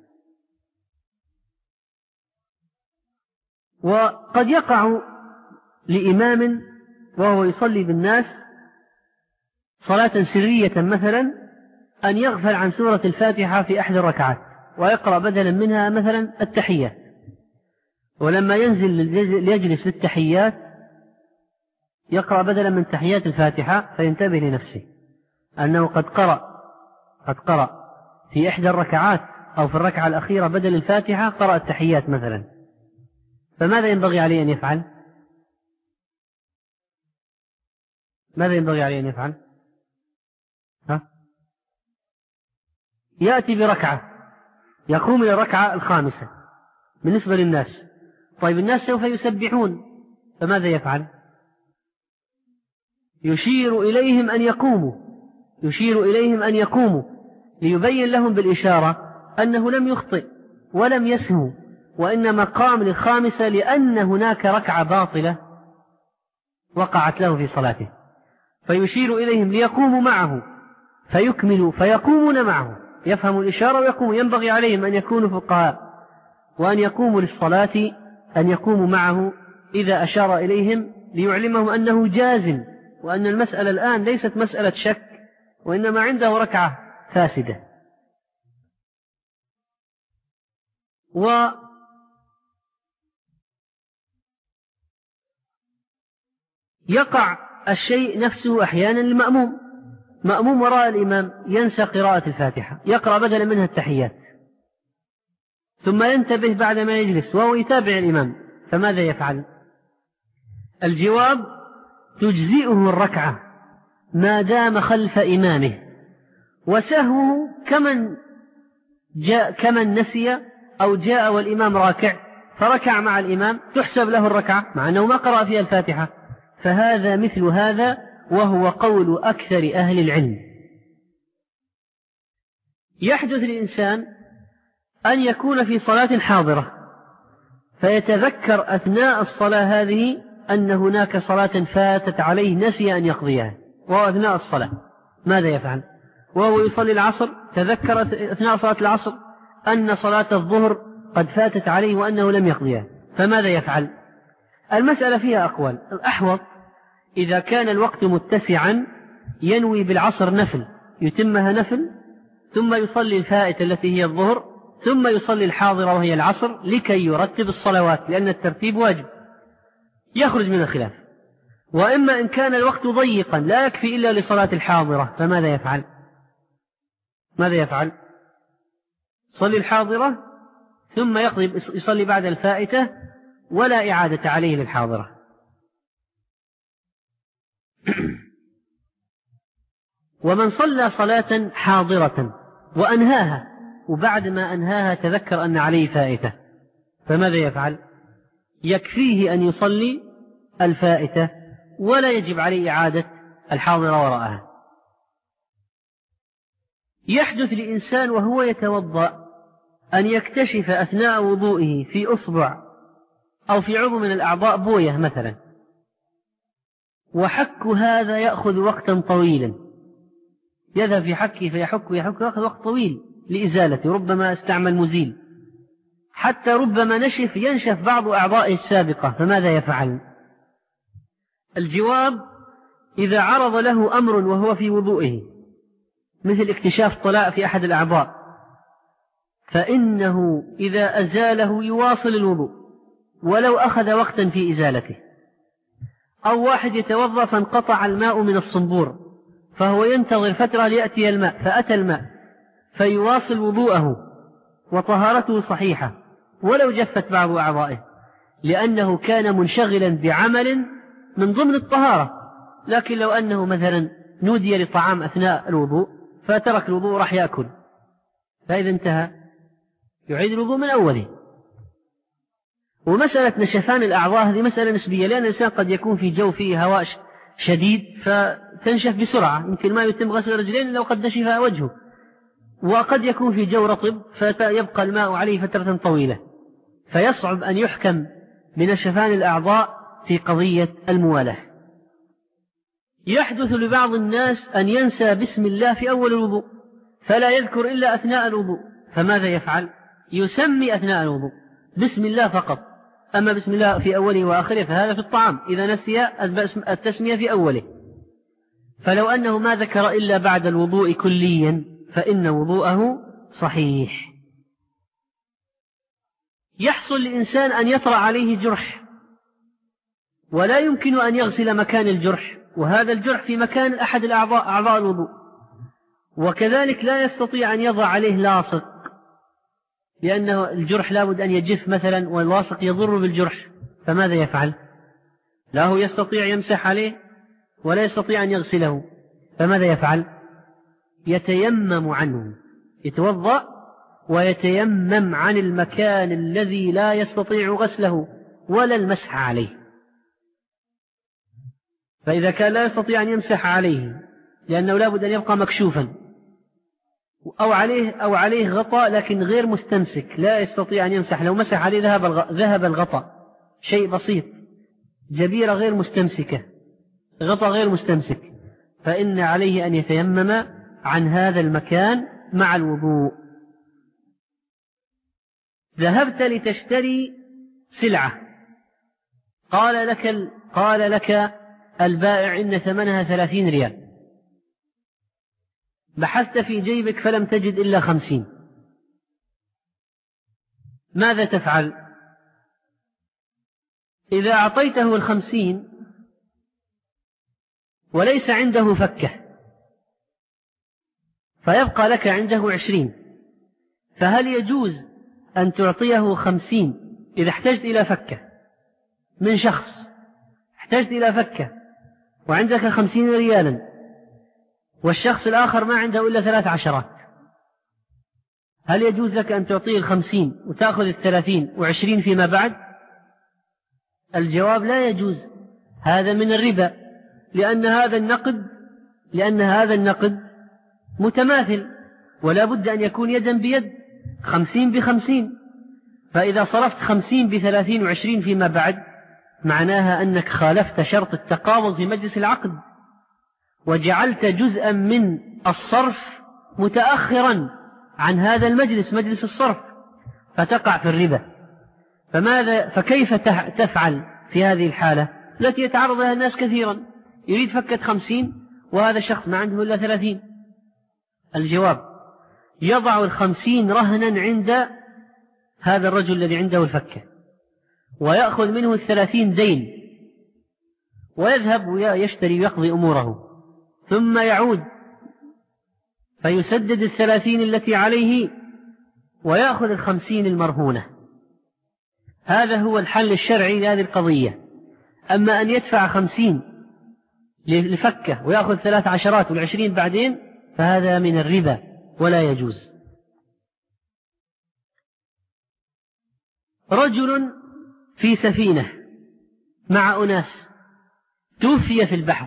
وقد يقع لإمام وهو يصلي بالناس صلاة سرية مثلا أن يغفل عن سورة الفاتحة في أحد الركعات ويقرأ بدلا منها مثلا التحيات، ولما ينزل ليجلس في التحيات يقرأ بدلا من تحيات الفاتحة، فينتبه لنفسه أنه قد قرأ في إحدى الركعات أو في الركعة الأخيرة بدل الفاتحة قرأ التحيات مثلا، فماذا ينبغي عليه أن يفعل؟ ماذا ينبغي عليه أن يفعل؟ يأتي بركعة، يقوم إلى الركعة الخامسة بالنسبة للناس. طيب الناس سوف يسبحون، فماذا يفعل؟ يشير إليهم أن يقوموا ليبين لهم بالإشارة أنه لم يخطئ ولم يسهو، وإنما قام للخامسة لأن هناك ركعة باطلة وقعت له في صلاته، فيشير إليهم ليقوموا معه فيكملوا فيقومون معه، يفهم الإشارة ويقوم. ينبغي عليهم أن يكونوا فقهاء وأن يقوموا للصلاة، أن يقوموا معه إذا أشار إليهم ليعلمهم أنه جازم، وأن المسألة الآن ليست مسألة شك، وإنما عنده ركعة فاسدة. ويقع الشيء نفسه أحيانا للمأموم، مأموم وراء الإمام ينسى قراءة الفاتحة، يقرأ بدلا منها التحيات، ثم ينتبه بعد ما يجلس وهو يتابع الإمام، فماذا يفعل؟ الجواب: تجزئه الركعة ما دام خلف إمامه، وسهوه كمن نسي أو جاء والإمام راكع فركع مع الإمام تحسب له الركعة مع أنه ما قرأ فيها الفاتحة. فهذا مثل هذا، وهو قول أكثر أهل العلم. يحدث للإنسان أن يكون في صلاة حاضرة فيتذكر أثناء الصلاة هذه أن هناك صلاة فاتت عليه نسي أن يقضيها، وهو أثناء الصلاة، ماذا يفعل؟ وهو يصلي العصر تذكر أثناء صلاة العصر أن صلاة الظهر قد فاتت عليه وأنه لم يقضيها، فماذا يفعل؟ المسألة فيها أقوال. الأحوط إذا كان الوقت متسعا ينوي بالعصر نفل، يتمها نفل، ثم يصلي الفائتة التي هي الظهر، ثم يصلي الحاضرة وهي العصر، لكي يرتب الصلوات، لأن الترتيب واجب، يخرج من الخلاف. وإما إن كان الوقت ضيقا لا يكفي إلا لصلاة الحاضرة، فماذا يفعل؟ ماذا يفعل؟ صلي الحاضرة ثم يصلي بعد الفائتة ولا إعادة عليه للحاضرة. ومن صلى صلاة حاضرة وأنهاها، وبعد ما أنهاها تذكر أن عليه فائتة، فماذا يفعل؟ يكفيه أن يصلي الفائتة ولا يجب عليه إعادة الحاضرة وراءها. يحدث لإنسان وهو يتوضأ أن يكتشف أثناء وضوئه في أصبع أو في عضو من الأعضاء بوية مثلا، وحك هذا يأخذ وقتا طويلا، يذهب في حكه فيحك يأخذ وقت طويل لإزالته، ربما استعمل مزيل، حتى ربما ينشف بعض أعضائه السابقة، فماذا يفعل؟ الجواب: إذا عرض له أمر وهو في وضوئه مثل اكتشاف طلاء في أحد الأعضاء، فإنه إذا أزاله يواصل الوضوء ولو أخذ وقتا في إزالته. أو واحد يتوضأ فانقطع الماء من الصنبور فهو ينتظر فترة ليأتي الماء، فأتى الماء فيواصل وضوءه وطهارته صحيحة، ولو جفت بعض أعضائه، لأنه كان منشغلا بعمل من ضمن الطهارة. لكن لو أنه مثلا نودي لطعام أثناء الوضوء فترك الوضوء راح يأكل، فإذا انتهى يعيد الوضوء من أوله. ومسألة نشفان الأعضاء هذه مسألة نسبية، لأن الإنسان قد يكون في جو فيه هواء شديد فتنشف بسرعة، يمكن ما يتم غسل الرجلين لو قد نشف وجهه، وقد يكون في جو رطب فيبقى الماء عليه فترة طويلة، فيصعب أن يحكم بنشفان الأعضاء في قضية الموالاة. يحدث لبعض الناس أن ينسى بسم الله في أول الوضوء فلا يذكر إلا أثناء الوضوء، فماذا يفعل؟ يسمي أثناء الوضوء بسم الله فقط، أما بسم الله في أوله وآخره فهذا في الطعام إذا نسي التسمية في أوله. فلو أنه ما ذكر إلا بعد الوضوء كليا فإن وضوءه صحيح. يحصل لإنسان أن يطرأ عليه جرح ولا يمكن أن يغسل مكان الجرح، وهذا الجرح في مكان أحد أعضاء الوضوء، وكذلك لا يستطيع أن يضع عليه لاصق، لأنه الجرح لابد أن يجف مثلا واللاصق يضر بالجرح، فماذا يفعل؟ لا هو يستطيع يمسح عليه ولا يستطيع أن يغسله، فماذا يفعل؟ يتيمم عنه، يتوضأ ويتيمم عن المكان الذي لا يستطيع غسله ولا المسح عليه. فإذا كان لا يستطيع أن يمسح عليه لأنه لابد أن يبقى مكشوفا، أو عليه غطاء لكن غير مستمسك لا يستطيع أن يمسح، لو مسح عليه ذهب الغطاء، شيء بسيط، جبيرة غير مستمسكة، غطاء غير مستمسك، فإن عليه أن يتيمم عن هذا المكان مع الوضوء. ذهبت لتشتري سلعة، قال لك البائع إن ثمنها 30 ريال، بحثت في جيبك فلم تجد إلا 50، ماذا تفعل؟ إذا أعطيته 50 وليس عنده فكة فيبقى لك عنده 20، فهل يجوز أن تعطيه 50 إذا احتجت إلى فكة من شخص، احتجت إلى فكة وعندك 50 ريالا والشخص الآخر ما عنده إلا 3 عشرات، هل يجوز لك أن تعطيه 50 وتأخذ 30 و20 فيما بعد؟ الجواب لا يجوز، هذا من الربا، لأن هذا النقد متماثل ولا بد أن يكون يدا بيد، 50 ب50، فإذا صرفت 50 ب30 و20 فيما بعد معناها أنك خالفت شرط التقابض في مجلس العقد وجعلت جزءا من الصرف متأخرا عن هذا المجلس، مجلس الصرف، فتقع في الربا. فكيف تفعل في هذه الحالة التي يتعرض لها الناس كثيرا؟ يريد فكة 50 وهذا الشخص ما عنده إلا 30. الجواب: يضع 50 رهنا عند هذا الرجل الذي عنده الفكة ويأخذ منه 30 دين ويذهب ويشتري ويقضي أموره، ثم يعود فيسدد 30 التي عليه ويأخذ 50 المرهونة. هذا هو الحل الشرعي لهذه القضية. أما أن يدفع 50 للفكة ويأخذ 3 عشرات و20 بعدين فهذا من الربا ولا يجوز. رجل في سفينة مع أناس توفي في البحر،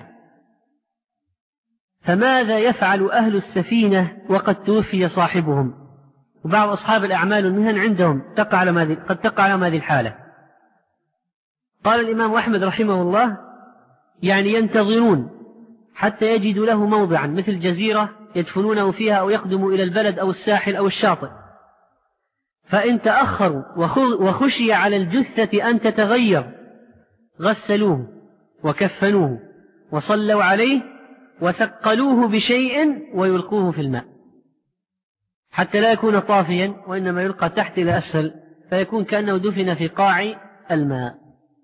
فماذا يفعل أهل السفينة وقد توفي صاحبهم؟ وبعض أصحاب الأعمال والمهن عندهم قد تقع لهم هذه الحالة. قال الإمام أحمد رحمه الله: يعني ينتظرون حتى يجدوا له موضعا مثل جزيرة يدفنونه فيها أو يقدموا إلى البلد أو الساحل أو الشاطئ، فإن تأخروا وخشي على الجثة أن تتغير غسلوه وكفنوه وصلوا عليه وثقلوه بشيء ويلقوه في الماء حتى لا يكون طافيا، وإنما يلقى تحت إلى أسفل فيكون كأنه دفن في قاع الماء.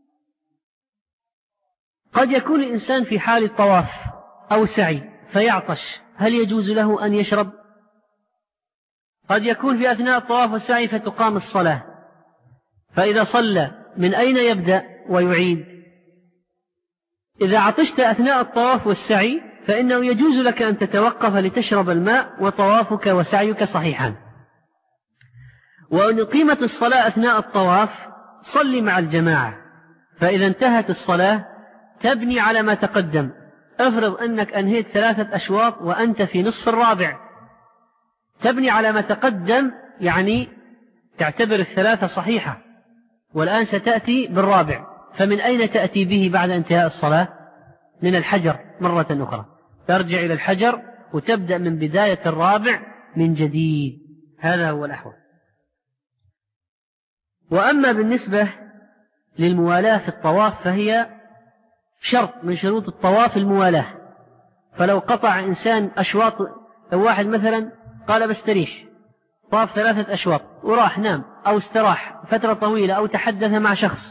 قد يكون الإنسان في حال الطواف أو سعي فيعطش، هل يجوز له أن يشرب؟ قد يكون في أثناء الطواف والسعي فتقام الصلاة فإذا صلى من أين يبدأ ويعيد؟ إذا عطشت أثناء الطواف والسعي فإنه يجوز لك أن تتوقف لتشرب الماء وطوافك وسعيك صحيحان. وأن قيمة الصلاة أثناء الطواف صل مع الجماعة، فإذا انتهت الصلاة تبني على ما تقدم. افرض أنك أنهيت 3 أشواط وأنت في نصف الرابع، تبني على ما تقدم، يعني تعتبر 3 صحيحة، والآن ستأتي بالرابع، فمن أين تأتي به بعد انتهاء الصلاة؟ من الحجر مرة أخرى، ترجع إلى الحجر وتبدأ من بداية الرابع من جديد. هذا هو الأحوال. وأما بالنسبة للموالاة في الطواف فهي شرط من شروط الطواف الموالاة. فلو قطع إنسان أشواط، لو واحد مثلا قال بستريح، طاف 3 أشواط وراح نام أو استراح فترة طويلة أو تحدث مع شخص،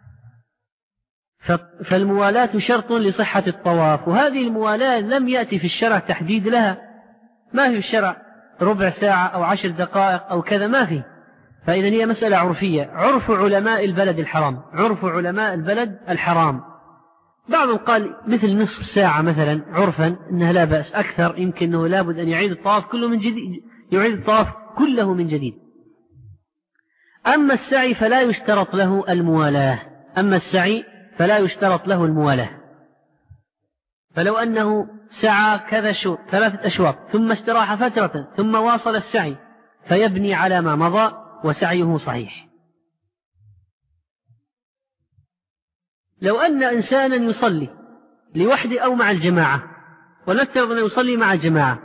فالموالاة شرط لصحة الطواف. وهذه الموالاة لم يأتي في الشرع تحديد لها، ما في الشرع ربع ساعة أو 10 دقائق أو كذا، ما في. فإذا هي مسألة عرفية، عرف علماء البلد الحرام، عرف علماء البلد الحرام. بعضهم قال مثل نصف ساعة مثلا عرفا إنها لا بأس، أكثر يمكن أنه لابد أن يعيد الطواف كله من جديد، يعيد الطواف كله من جديد. أما السعي فلا يشترط له الموالاة، أما السعي فلا يشترط له الموالاة. فلو أنه سعى كذا شوط 3 أشواط ثم استراح فترة ثم واصل السعي فيبني على ما مضى وسعيه صحيح. لو أن إنسانا يصلي لوحده أو مع الجماعة، ونفترض أن يصلي مع الجماعة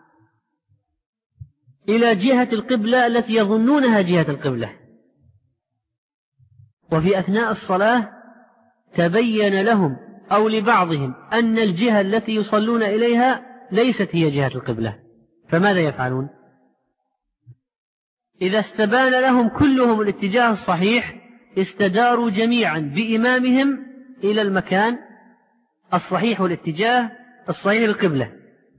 إلى جهة القبلة التي يظنونها جهة القبلة، وفي أثناء الصلاة تبين لهم أو لبعضهم أن الجهة التي يصلون إليها ليست هي جهة القبلة، فماذا يفعلون؟ إذا استبان لهم كلهم الاتجاه الصحيح استداروا جميعا بإمامهم إلى المكان الصحيح والاتجاه الصحيح للقبلة.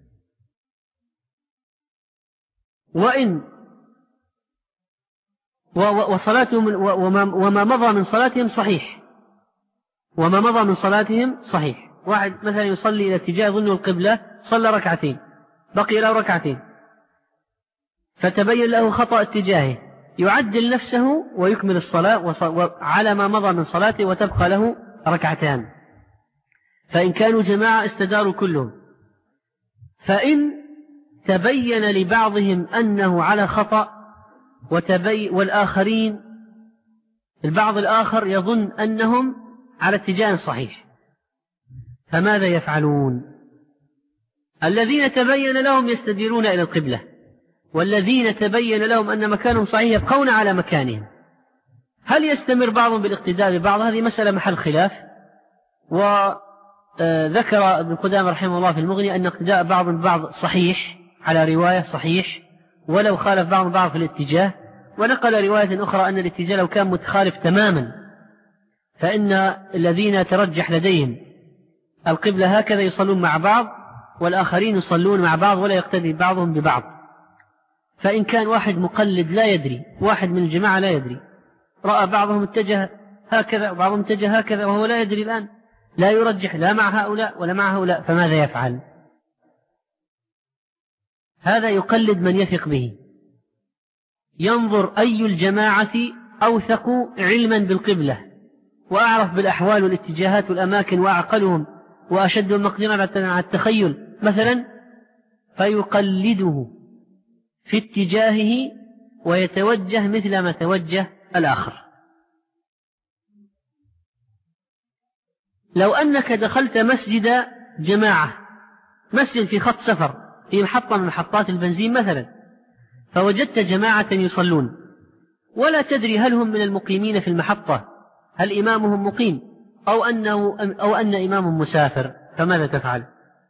وصلاتهم وما مضى من صلاتهم صحيح، وما مضى من صلاتهم صحيح. واحد مثلا يصلي إلى اتجاه ظنه القبلة، صلى 2 ركعتين، بقي له 2 ركعتين، فتبين له خطأ اتجاهه، يعدل نفسه ويكمل الصلاة على ما مضى من صلاته وتبقى له 2 ركعتان. فإن كانوا جماعة استداروا كلهم. فإن تبين لبعضهم أنه على خطأ والآخرين البعض الآخر يظن أنهم على اتجاه صحيح، فماذا يفعلون؟ الذين تبين لهم يستديرون إلى القبلة، والذين تبين لهم أن مكانهم صحيح يبقون على مكانهم. هل يستمر بعضهم بالاقتداء ببعض؟ هذه مسألة محل خلاف. وذكر ابن قدامة رحمه الله في المغني أن اقتداء بعض ببعض صحيح على رواية صحيح، ولو خالف بعض بعض في الاتجاه. ونقل رواية أخرى أن الاتجاه لو كان متخالف تماما فإن الذين ترجح لديهم القبلة هكذا يصلون مع بعض، والآخرين يصلون مع بعض ولا يقتدي بعضهم ببعض. فإن كان واحد مقلد لا يدري، واحد من الجماعة لا يدري، رأى بعضهم اتجه هكذا وبعضهم اتجه هكذا وهو لا يدري الآن، لا يرجح لا مع هؤلاء ولا مع هؤلاء، فماذا يفعل؟ هذا يقلد من يثق به، ينظر أي الجماعة أوثق علما بالقبلة وأعرف بالأحوال والاتجاهات والأماكن وأعقلهم وأشدهم مقدرة على التخيل مثلا، فيقلده في اتجاهه ويتوجه مثل ما توجه الآخر. لو أنك دخلت مسجد جماعة، مسجد في خط سفر في محطة من محطات البنزين مثلا، فوجدت جماعة يصلون ولا تدري هل هم من المقيمين في المحطة، هل إمامهم مقيم أو أن إمامهم مسافر، فماذا تفعل؟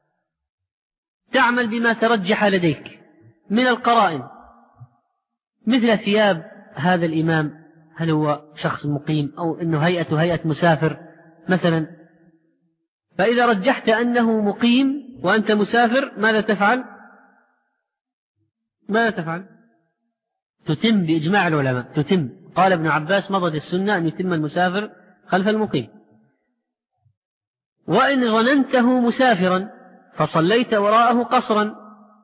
تعمل بما ترجح لديك من القرائن، مثل ثياب هذا الإمام، هل هو شخص مقيم أو أنه هيئة مسافر مثلا. فإذا رجحت أنه مقيم وأنت مسافر ماذا تفعل؟ تتم بإجماع العلماء، تتم قال ابن عباس مضت السنة أن يتم المسافر خلف المقيم. وإن ظننته مسافرا فصليت وراءه قصرا،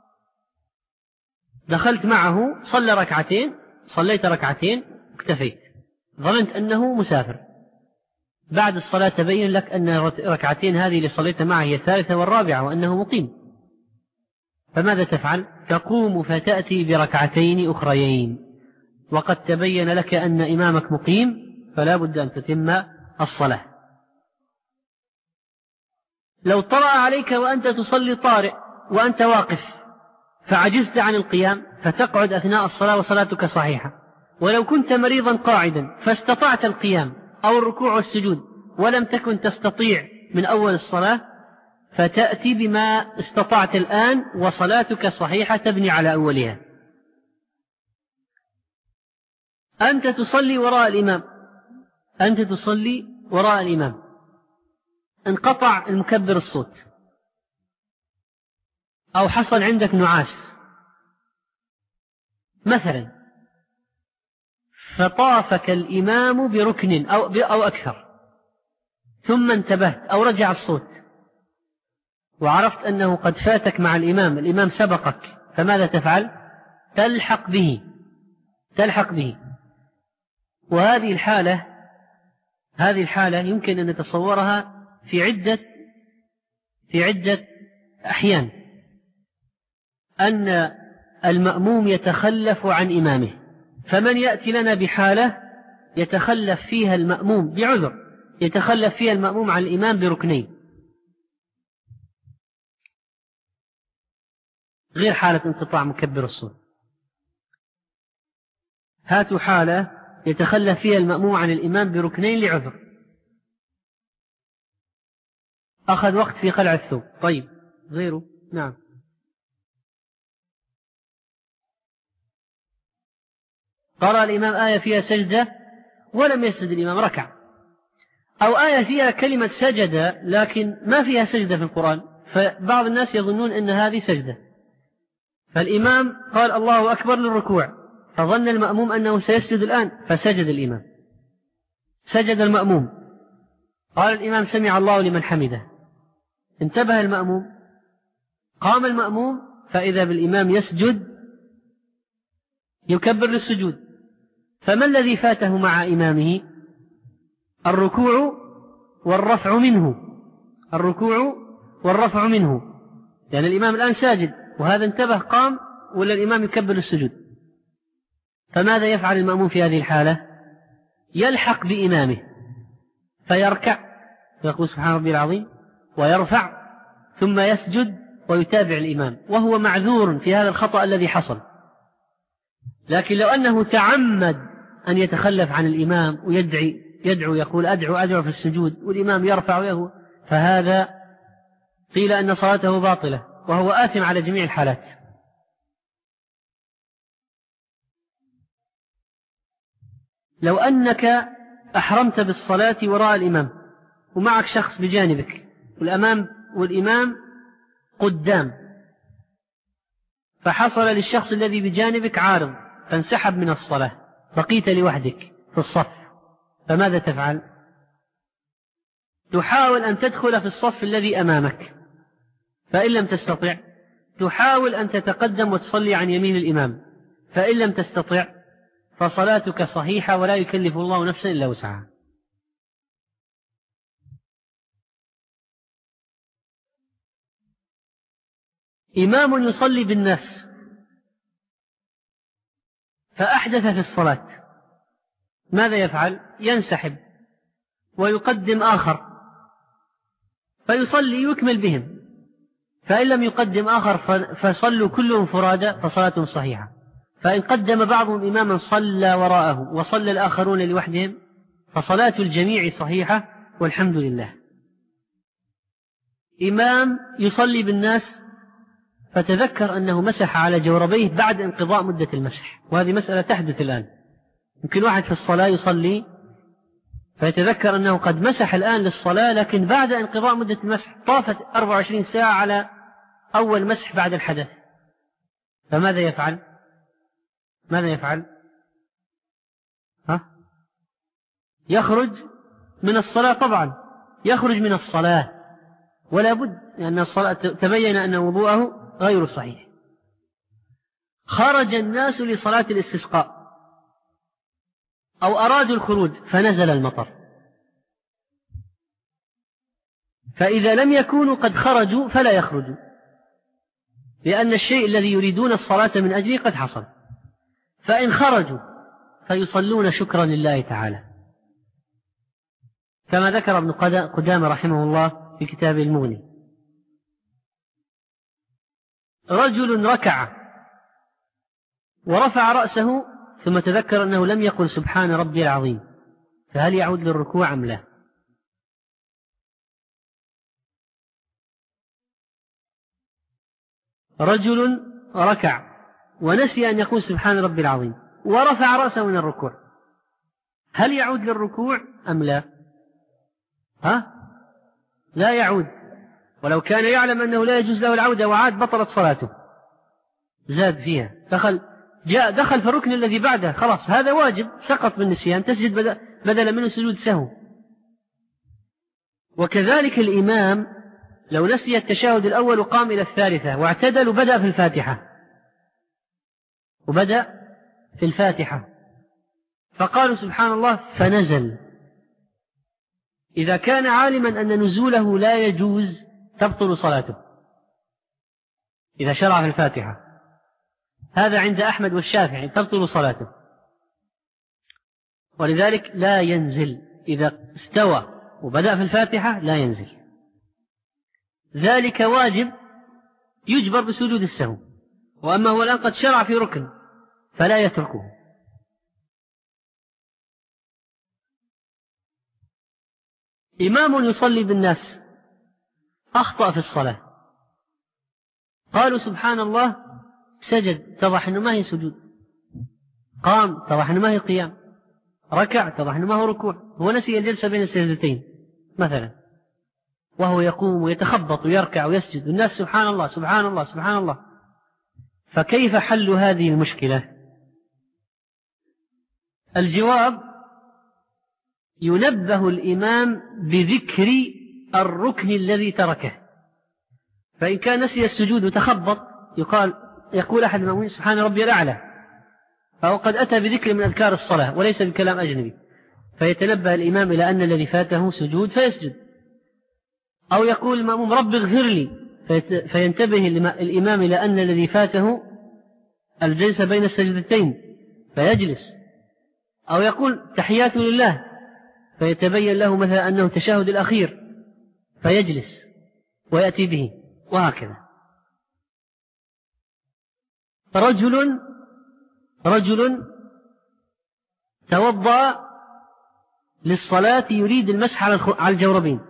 دخلت معه صلى ركعتين، صليت ركعتين اكتفيت، ظننت أنه مسافر، بعد الصلاة تبين لك أن ركعتين هذه اللي صليت معه هي الثالثة والرابعة وأنه مقيم، فماذا تفعل؟ تقوم فتأتي بركعتين أخريين، وقد تبين لك أن إمامك مقيم، فلا بد أن تتم الصلاة. لو طرأ عليك وأنت تصلي طارئ وأنت واقف فعجزت عن القيام فتقعد أثناء الصلاة وصلاتك صحيحة. ولو كنت مريضا قاعدا فاستطعت القيام أو الركوع والسجود ولم تكن تستطيع من أول الصلاة فتأتي بما استطعت الآن وصلاتك صحيحة تبني على أولها. أنت تصلي وراء الإمام، انقطع المكبر الصوت أو حصل عندك نعاس مثلا، فطافك الإمام بركن أو أكثر، ثم انتبهت أو رجع الصوت وعرفت أنه قد فاتك مع الإمام سبقك، فماذا تفعل؟ تلحق به. وهذه الحالة يمكن أن نتصورها في عدة أحيان، أن المأموم يتخلف عن إمامه، فمن يأتي لنا بحالة يتخلف فيها المأموم بعذر، يتخلف فيها المأموم عن الإمام بركنين، غير حالة انقطاع مكبر الصوت. هاتوا حالة يتخلف فيها المأموم عن الإمام بركنين لعذر، أخذ وقت في قلع الثوب. طيب غيره؟ نعم. قرأ الإمام آية فيها سجدة ولم يسجد الإمام، ركع. أو آية فيها كلمة سجد لكن ما فيها سجدة في القرآن، فبعض الناس يظنون أن هذه سجدة، فالإمام قال الله أكبر للركوع، فظن المأموم أنه سيسجد الآن فسجد الإمام، سجد المأموم، قال الإمام سمع الله لمن حمده، انتبه المأموم، قام المأموم فإذا بالإمام يسجد يكبر للسجود، فما الذي فاته مع إمامه؟ الركوع والرفع منه، يعني الإمام الآن ساجد وهذا انتبه قام ولا الإمام يكبر للسجود، فماذا يفعل المأموم في هذه الحالة؟ يلحق بإمامه فيركع ويقول سبحان ربي العظيم ويرفع ثم يسجد ويتابع الإمام، وهو معذور في هذا الخطأ الذي حصل. لكن لو أنه تعمد أن يتخلف عن الإمام ويدعو يقول أدعو في السجود والإمام يرفع ويهو، فهذا قيل أن صلاته باطلة وهو آثم على جميع الحالات. لو أنك أحرمت بالصلاة وراء الإمام ومعك شخص بجانبك والإمام قدام، فحصل للشخص الذي بجانبك عارض فانسحب من الصلاة، بقيت لوحدك في الصف، فماذا تفعل؟ تحاول أن تدخل في الصف الذي أمامك، فإن لم تستطع تحاول أن تتقدم وتصلي عن يمين الإمام، فإن لم تستطع فصلاتك صحيحة ولا يكلف الله نفسا إلا وسعها. إمام يصلي بالناس فأحدث في الصلاة، ماذا يفعل؟ ينسحب ويقدم آخر فيصلي يكمل بهم، فإن لم يقدم آخر فصلوا كلهم فرادى فصلاتهم صحيحة. فإن قدم بعضهم إماما صلى وراءه وصلى الآخرون لوحدهم فصلاة الجميع صحيحة والحمد لله. إمام يصلي بالناس فتذكر أنه مسح على جوربيه بعد انقضاء مدة المسح، وهذه مسألة تحدث الآن، يمكن واحد في الصلاة يصلي فيتذكر أنه قد مسح الآن للصلاة لكن بعد انقضاء مدة المسح طافت 24 ساعة على أول مسح بعد الحدث، فماذا يفعل؟ يخرج من الصلاة طبعا، يخرج من الصلاة ولا بد، لأن الصلاة تبين أن وضوءه غير صحيح. خرج الناس لصلاة الاستسقاء أو أرادوا الخروج فنزل المطر، فإذا لم يكونوا قد خرجوا فلا يخرجوا، لأن الشيء الذي يريدون الصلاة من أجله قد حصل. فإن خرجوا فيصلون شكرا لله تعالى، كما ذكر ابن قدامة رحمه الله في كتابه المغني. رجل ركع ورفع رأسه ثم تذكر أنه لم يقل سبحان ربي العظيم، فهل يعود للركوع أم لا؟ رجل ركع ونسي أن يقول سبحان ربي العظيم ورفع رأسه من الركوع، هل يعود للركوع أم لا؟ لا يعود، ولو كان يعلم أنه لا يجوز له العودة وعاد بطلت صلاته، زاد فيها، دخل في الركن الذي بعده، خلاص هذا واجب سقط بالنسيان، تسجد بدل منه سجود سهو. وكذلك الإمام لو نسي التشهد الأول وقام إلى الثالثة واعتدل وبدأ في الفاتحة فقالوا سبحان الله فنزل، إذا كان عالما أن نزوله لا يجوز تبطل صلاته إذا شرع في الفاتحة، هذا عند أحمد والشافعي تبطل صلاته، ولذلك لا ينزل إذا استوى وبدأ في الفاتحة لا ينزل، ذلك واجب يجبر بسجود السهو. وأما هو الآن قد شرع في ركن فلا يتركه. إمام يصلي بالناس أخطأ في الصلاة، قالوا سبحان الله، سجد اتضح أنه ما هي سجود، قام اتضح أنه ما هي قيام، ركع اتضح أنه ما هو ركوع، هو نسي الجلسة بين السجدتين مثلا، وهو يقوم ويتخبط ويركع ويسجد والناس سبحان الله سبحان الله سبحان الله، فكيف حل هذه المشكلة؟ الجواب: ينبه الإمام بذكر الركن الذي تركه، فإن كان نسي السجود وتخبط يقول أحد المؤمنين سبحان ربي الأعلى، فهو قد أتى بذكر من أذكار الصلاة وليس بكلام أجنبي، فيتنبه الإمام إلى أن الذي فاته سجود فيسجد، أو يقول المأموم رب اغفر لي، فينتبه الإمام إلى أن الذي فاته الجلسة بين السجدتين فيجلس، أو يقول تحيات لله فيتبين له مثلا أنه تشهد الأخير فيجلس ويأتي به، وهكذا. رجل توضأ للصلاة يريد المسح على الجوربين،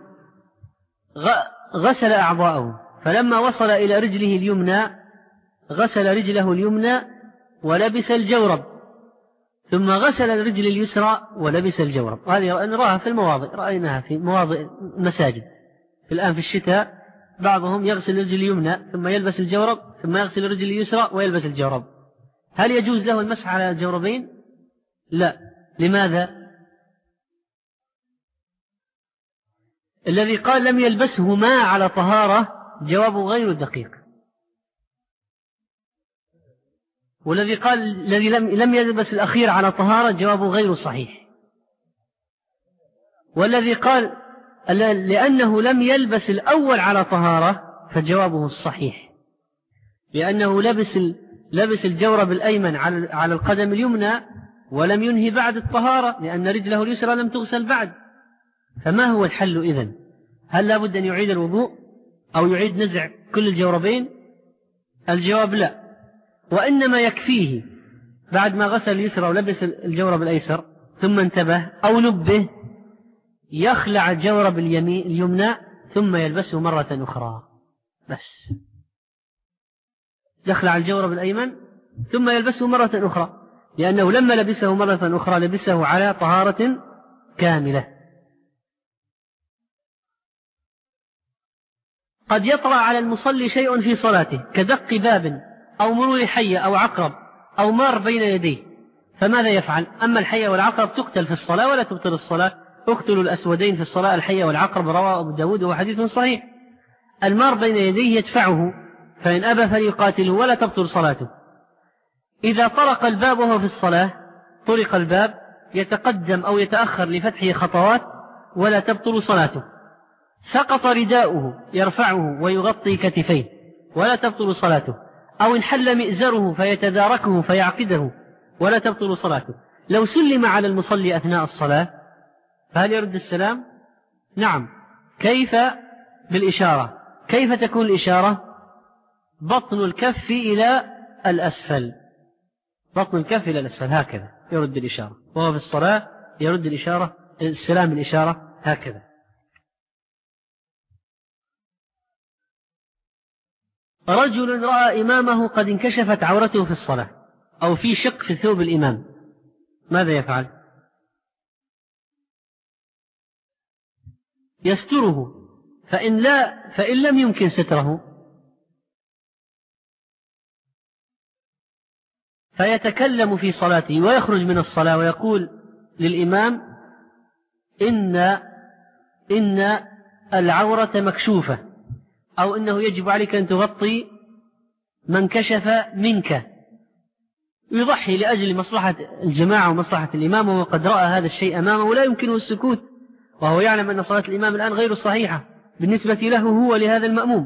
غسل أعضاءه، فلما وصل إلى رجله اليمنى غسل رجله اليمنى ولبس الجورب، ثم غسل الرجل اليسرى ولبس الجورب. هذه نراها في المواضع، رأيناها في مواضع المساجد الآن في الشتاء، بعضهم يغسل الرجل اليمنى ثم يلبس الجورب ثم يغسل الرجل اليسرى ويلبس الجورب. هل يجوز له المسح على الجوربين؟ لا. لماذا؟ الذي قال لم يلبسهما على طهارة جوابه غير دقيق، والذي قال الذي لم يلبس الأخير على طهارة جوابه غير صحيح، والذي قال لأنه لم يلبس الأول على طهارة فجوابه الصحيح، لأنه لبس الجورب الأيمن على القدم اليمنى ولم ينهي بعد الطهارة، لأن رجله اليسرى لم تغسل بعد. فما هو الحل إذن؟ هل لا بد أن يعيد الوضوء أو يعيد نزع كل الجوربين؟ الجواب لا، وإنما يكفيه بعد ما غسل اليسرى ولبس الجورب الأيسر ثم انتبه أو نبه يخلع الجورب اليمنى ثم يلبسه مرة أخرى، بس يخلع الجورب الأيمن ثم يلبسه مرة أخرى، لأنه لما لبسه مرة أخرى لبسه على طهارة كاملة. قد يطرأ على المصلي شيء في صلاته كدق باب أو مرور حية أو عقرب أو مار بين يديه، فماذا يفعل؟ أما الحية والعقرب تقتل في الصلاة ولا تبطل الصلاة. اقتلوا الأسودين في الصلاة الحية والعقرب، رواه أبو داود وهو حديث صحيح. المار بين يديه يدفعه، فإن أبى فليقاتله ولا تبطل صلاته. إذا طرق الباب وهو في الصلاة، طرق الباب، يتقدم أو يتأخر لفتحه خطوات ولا تبطل صلاته. سقط رداؤه يرفعه ويغطي كتفيه ولا تبطل صلاته. أو انحل مئزره فيتداركه فيعقده ولا تبطل صلاته. لو سلم على المصلي أثناء الصلاة فهل يرد السلام؟ نعم. كيف؟ بالإشارة. كيف تكون الإشارة؟ بطن الكف إلى الأسفل، بطن الكف إلى الأسفل هكذا يرد الإشارة، وهو في الصلاة يرد الإشارة السلام بالإشارة هكذا. رجل رأى إمامه قد انكشفت عورته في الصلاة أو في شق في ثوب الإمام، ماذا يفعل؟ يستره، فإن لم يمكن ستره فيتكلم في صلاته ويخرج من الصلاة ويقول للإمام إن العورة مكشوفة، أو إنه يجب عليك أن تغطي من كشف منك، يضحي لأجل مصلحة الجماعة ومصلحة الإمام، وقد رأى هذا الشيء أمامه ولا يمكنه السكوت، وهو يعلم أن صلاة الإمام الآن غير صحيحة بالنسبة له هو لهذا المأموم.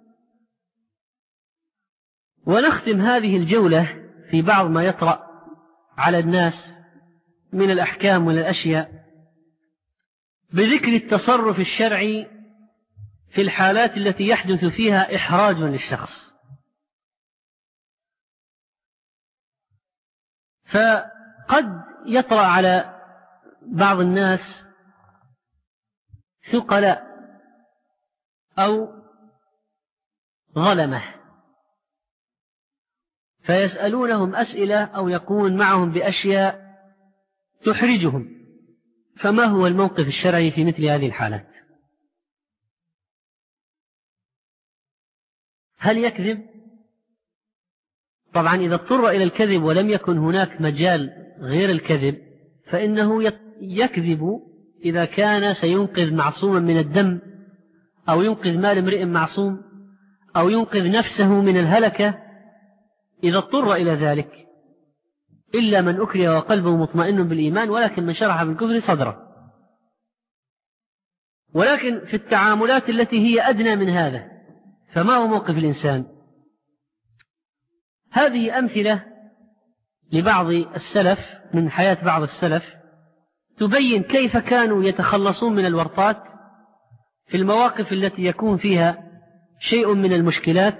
ونختم هذه الجولة في بعض ما يطرأ على الناس من الأحكام والأشياء بذكر التصرف الشرعي في الحالات التي يحدث فيها إحراج للشخص. فقد يطرأ على بعض الناس ثقلاء أو ظلمة فيسألونهم أسئلة أو يقومون معهم بأشياء تحرجهم، فما هو الموقف الشرعي في مثل هذه الحالات؟ هل يكذب؟ طبعا إذا اضطر إلى الكذب ولم يكن هناك مجال غير الكذب فإنه يكذب إذا كان سينقذ معصوما من الدم، أو ينقذ مال امرئ معصوم، أو ينقذ نفسه من الهلكة إذا اضطر إلى ذلك، إلا من أكره وقلبه مطمئن بالإيمان ولكن من شرح بالكفر صدره. ولكن في التعاملات التي هي أدنى من هذا فما هو موقف الإنسان؟ هذه أمثلة لبعض السلف من حياة بعض السلف تبين كيف كانوا يتخلصون من الورطات في المواقف التي يكون فيها شيء من المشكلات،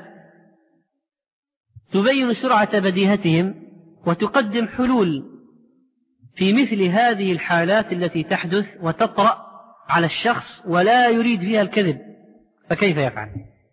تبين سرعة بديهتهم وتقدم حلول في مثل هذه الحالات التي تحدث وتطرأ على الشخص ولا يريد فيها الكذب، فكيف يفعل؟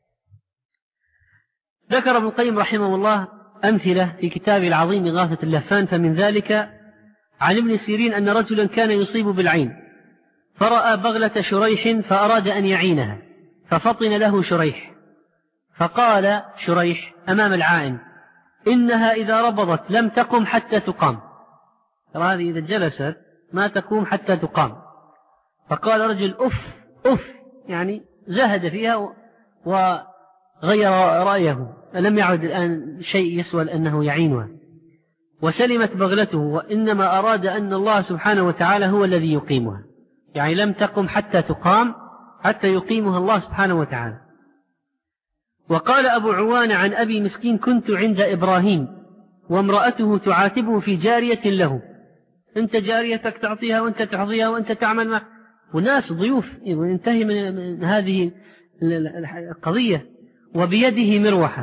ذكر ابن القيم رحمه الله أمثلة في كتابه العظيم إغاثة اللهفان، فمن ذلك عن ابن سيرين أن رجلا كان يصيب بالعين فرأى بغلة شريح فأراد أن يعينها ففطن له شريح، فقال شريح أمام العائن إنها إذا ربضت لم تقم حتى تقام، هذه إذا جلست ما تقوم حتى تقام. فقال رجل أف يعني زهد فيها وغير رأيه، لم يعد الآن شيء يسوى أنه يعينها، وسلمت بغلته، وإنما أراد أن الله سبحانه وتعالى هو الذي يقيمها، يعني لم تقم حتى تقام حتى يقيمها الله سبحانه وتعالى. وقال أبو عوان عن أبي مسكين كنت عند إبراهيم وامرأته تعاتبه في جارية له، أنت جاريتك تعطيها وأنت تحظيها وأنت تعمل مع وناس ضيوف، وينتهي من هذه القضية وبيده مروحة.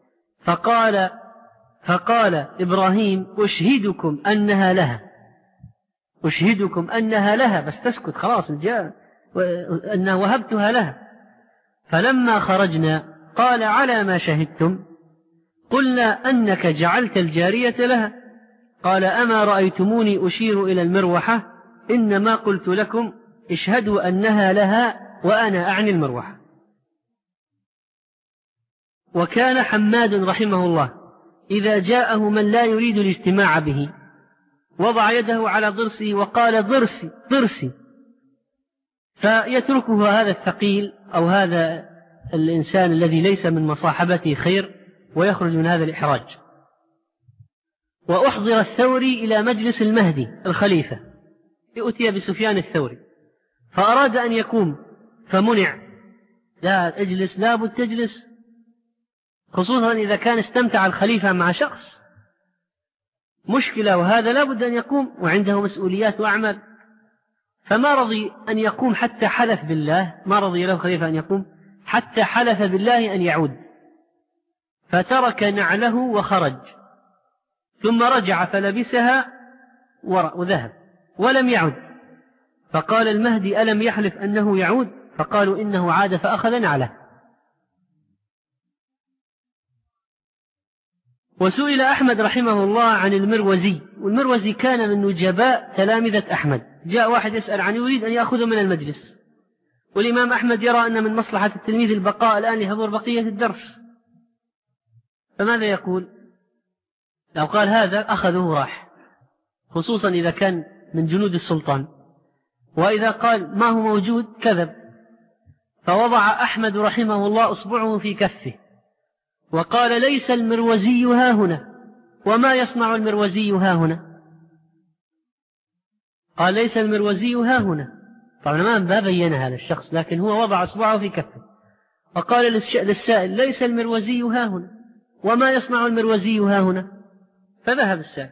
فقال إبراهيم أشهدكم أنها لها بس تسكت خلاص أنها وهبتها لها. فلما خرجنا قال على ما شهدتم؟ قلنا أنك جعلت الجارية لها. قال أما رأيتموني أشير إلى المروحة؟ إنما قلت لكم اشهدوا أنها لها وأنا أعني المروحة. وكان حماد رحمه الله إذا جاءه من لا يريد الاجتماع به وضع يده على ضرسه وقال ضرسي ضرسي، فيتركه هذا الثقيل أو هذا الإنسان الذي ليس من مصاحبته خير ويخرج من هذا الإحراج. وأحضر الثوري إلى مجلس المهدي الخليفة، أتي بسفيان الثوري فأراد أن يقوم فمنع، لا اجلس، لا بد تجلس، خصوصا إذا كان استمتع الخليفة مع شخص مشكلة، وهذا لا بد أن يقوم وعنده مسؤوليات وأعمال. فما رضي أن يقوم حتى حلف بالله، ما رضي له الخليفة أن يقوم حتى حلف بالله أن يعود، فترك نعله وخرج، ثم رجع فلبسها وذهب ولم يعد. فقال المهدي ألم يحلف أنه يعود؟ فقالوا إنه عاد فأخذ نعله. وسئل أحمد رحمه الله عن المروزي، والمروزي كان من نجباء تلامذة أحمد. جاء واحد يسأل عنه يريد أن يأخذ من المجلس، والإمام أحمد يرى أن من مصلحة التلميذ البقاء الآن لحضور بقية الدرس، فماذا يقول؟ لو قال هذا أخذه راح، خصوصا إذا كان من جنود السلطان، وإذا قال ما هو موجود كذب. فوضع أحمد رحمه الله أصبعه في كفه وقال ليس المروزي ها هنا، وما يصنع المروزي ها هنا؟ قال ليس المروزي ها هنا، طبعا ما بين هذا الشخص، لكن هو وضع أصبعه في كفه وقال للسائل ليس المروزي ها هنا، وما يصنع المروزي ها هنا؟ فذهب السائل.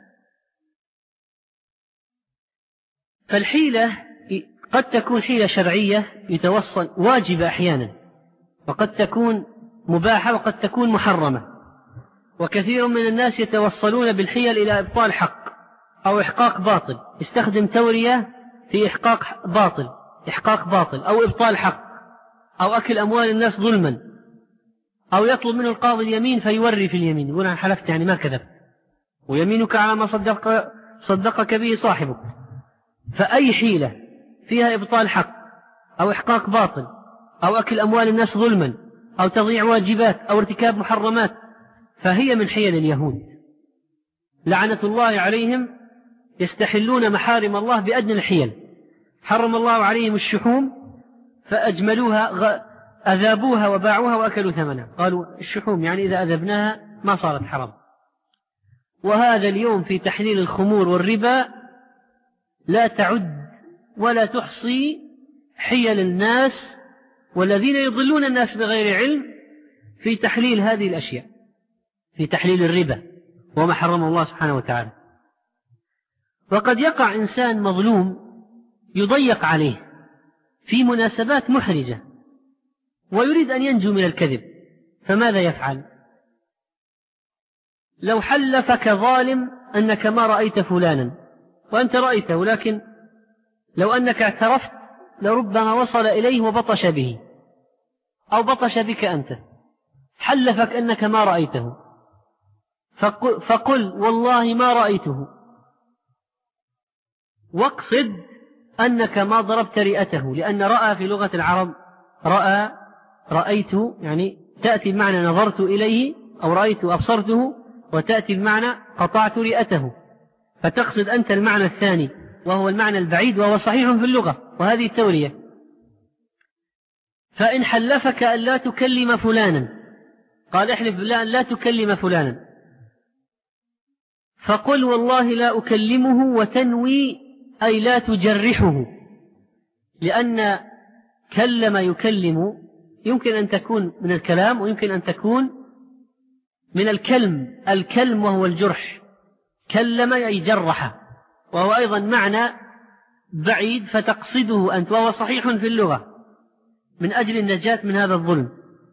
فالحيلة قد تكون حيلة شرعية يتوصل واجبة أحيانا، وقد تكون مباحة، وقد تكون محرمة. وكثير من الناس يتوصلون بالحيل إلى إبطال حق أو إحقاق باطل، يستخدم تورية في إحقاق باطل أو إبطال حق، أو أكل أموال الناس ظلما، أو يطلب منه القاضي اليمين فيوري في اليمين، يقول أنا حلفت يعني ما كذب، ويمينك على ما صدقك به صاحبك. فأي حيلة فيها إبطال حق أو إحقاق باطل أو أكل أموال الناس ظلما أو تضييع واجبات أو ارتكاب محرمات فهي من حيل اليهود لعنة الله عليهم، يستحلون محارم الله بأدنى الحيل. حرم الله عليهم الشحوم فأجملوها، أذابوها وباعوها وأكلوا ثمنها، قالوا الشحوم يعني إذا أذبناها ما صارت حرام. وهذا اليوم في تحليل الخمور والربا لا تعد ولا تحصي حيل الناس والذين يضلون الناس بغير علم في تحليل هذه الأشياء، في تحليل الربا وما حرم الله سبحانه وتعالى. وقد يقع إنسان مظلوم يضيق عليه في مناسبات محرجة ويريد أن ينجو من الكذب، فماذا يفعل؟ لو حلفك ظالم أنك ما رأيت فلانا وأنت رأيته، لكن لو أنك اعترفت لربما وصل إليه وبطش به أو بطش بك أنت، حلفك أنك ما رأيته، فقل والله ما رأيته، واقصد أنك ما ضربت رئته، لأن رأى في لغة العرب رأيت يعني تأتي بمعنى نظرت إليه أو رأيت أبصرته، وتأتي بمعنى قطعت رئته، فتقصد أنت المعنى الثاني وهو المعنى البعيد وهو صحيح في اللغة، وهذه التورية. فإن حلفك أن لا تكلم فلانا، قال احلف بالله أن لا تكلم فلانا، فقل والله لا أكلمه، وتنوي أي لا تجرحه، لأن كلم يكلم يمكن أن تكون من الكلام ويمكن أن تكون من الكلم وهو الجرح، كلم أي جرح، وهو أيضا معنى بعيد فتقصده أنت، وهو صحيح في اللغة من أجل النجاة من هذا الظلم.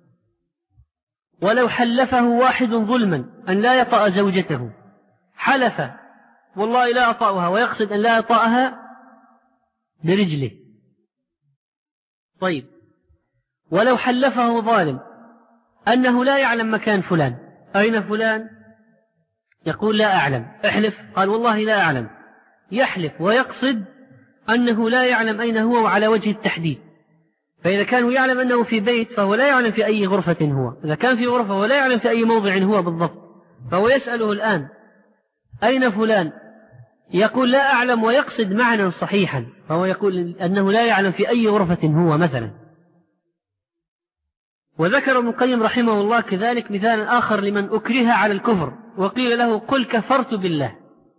ولو حلفه واحد ظلما أن لا يطأ زوجته، حلف والله لا أطأها، ويقصد أن لا يطأها برجله. طيب، ولو حلفه ظالم أنه لا يعلم مكان فلان، أين فلان؟ يقول لا أعلم، احلف، قال والله لا أعلم، يحلف ويقصد أنه لا يعلم أين هو وعلى وجه التحديد. فإذا كان يعلم أنه في بيت فهو لا يعلم في أي غرفة هو، إذا كان في غرفة هو لا يعلم في أي موضع هو بالضبط، فهو يسأله الآن أين فلان؟ يقول لا أعلم ويقصد معنى صحيحا، فهو يقول أنه لا يعلم في أي غرفة هو مثلا. وذكر ابن القيم رحمه الله كذلك مثالا آخر لمن أكره على الكفر وقيل له قل كفرت بالله،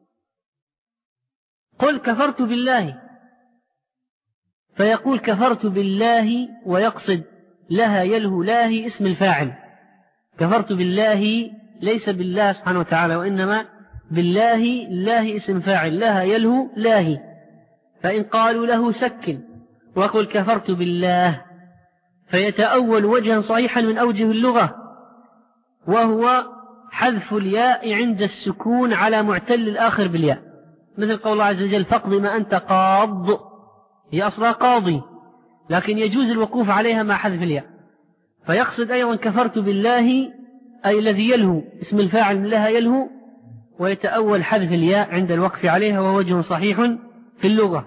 قل كفرت بالله، فيقول كفرت بالله ويقصد لها يله لاهي اسم الفاعل، كفرت بالله ليس بالله سبحانه وتعالى وإنما بالله، الله اسم فاعل، لها يله لاهي. فإن قالوا له سكن وقل كفرت بالله فيتأول وجها صحيحا من أوجه اللغة، وهو حذف الياء عند السكون على معتل الآخر بالياء، مثل قول الله عز وجل فاقض ما أنت قاض، هي أصلها قاضي لكن يجوز الوقوف عليها مع حذف الياء. فيقصد أيضا كفرت بالله أي الذي يلهو اسم الفاعل من لها يلهو، ويتأول حذف الياء عند الوقف عليها، وهو وجه صحيح في اللغة.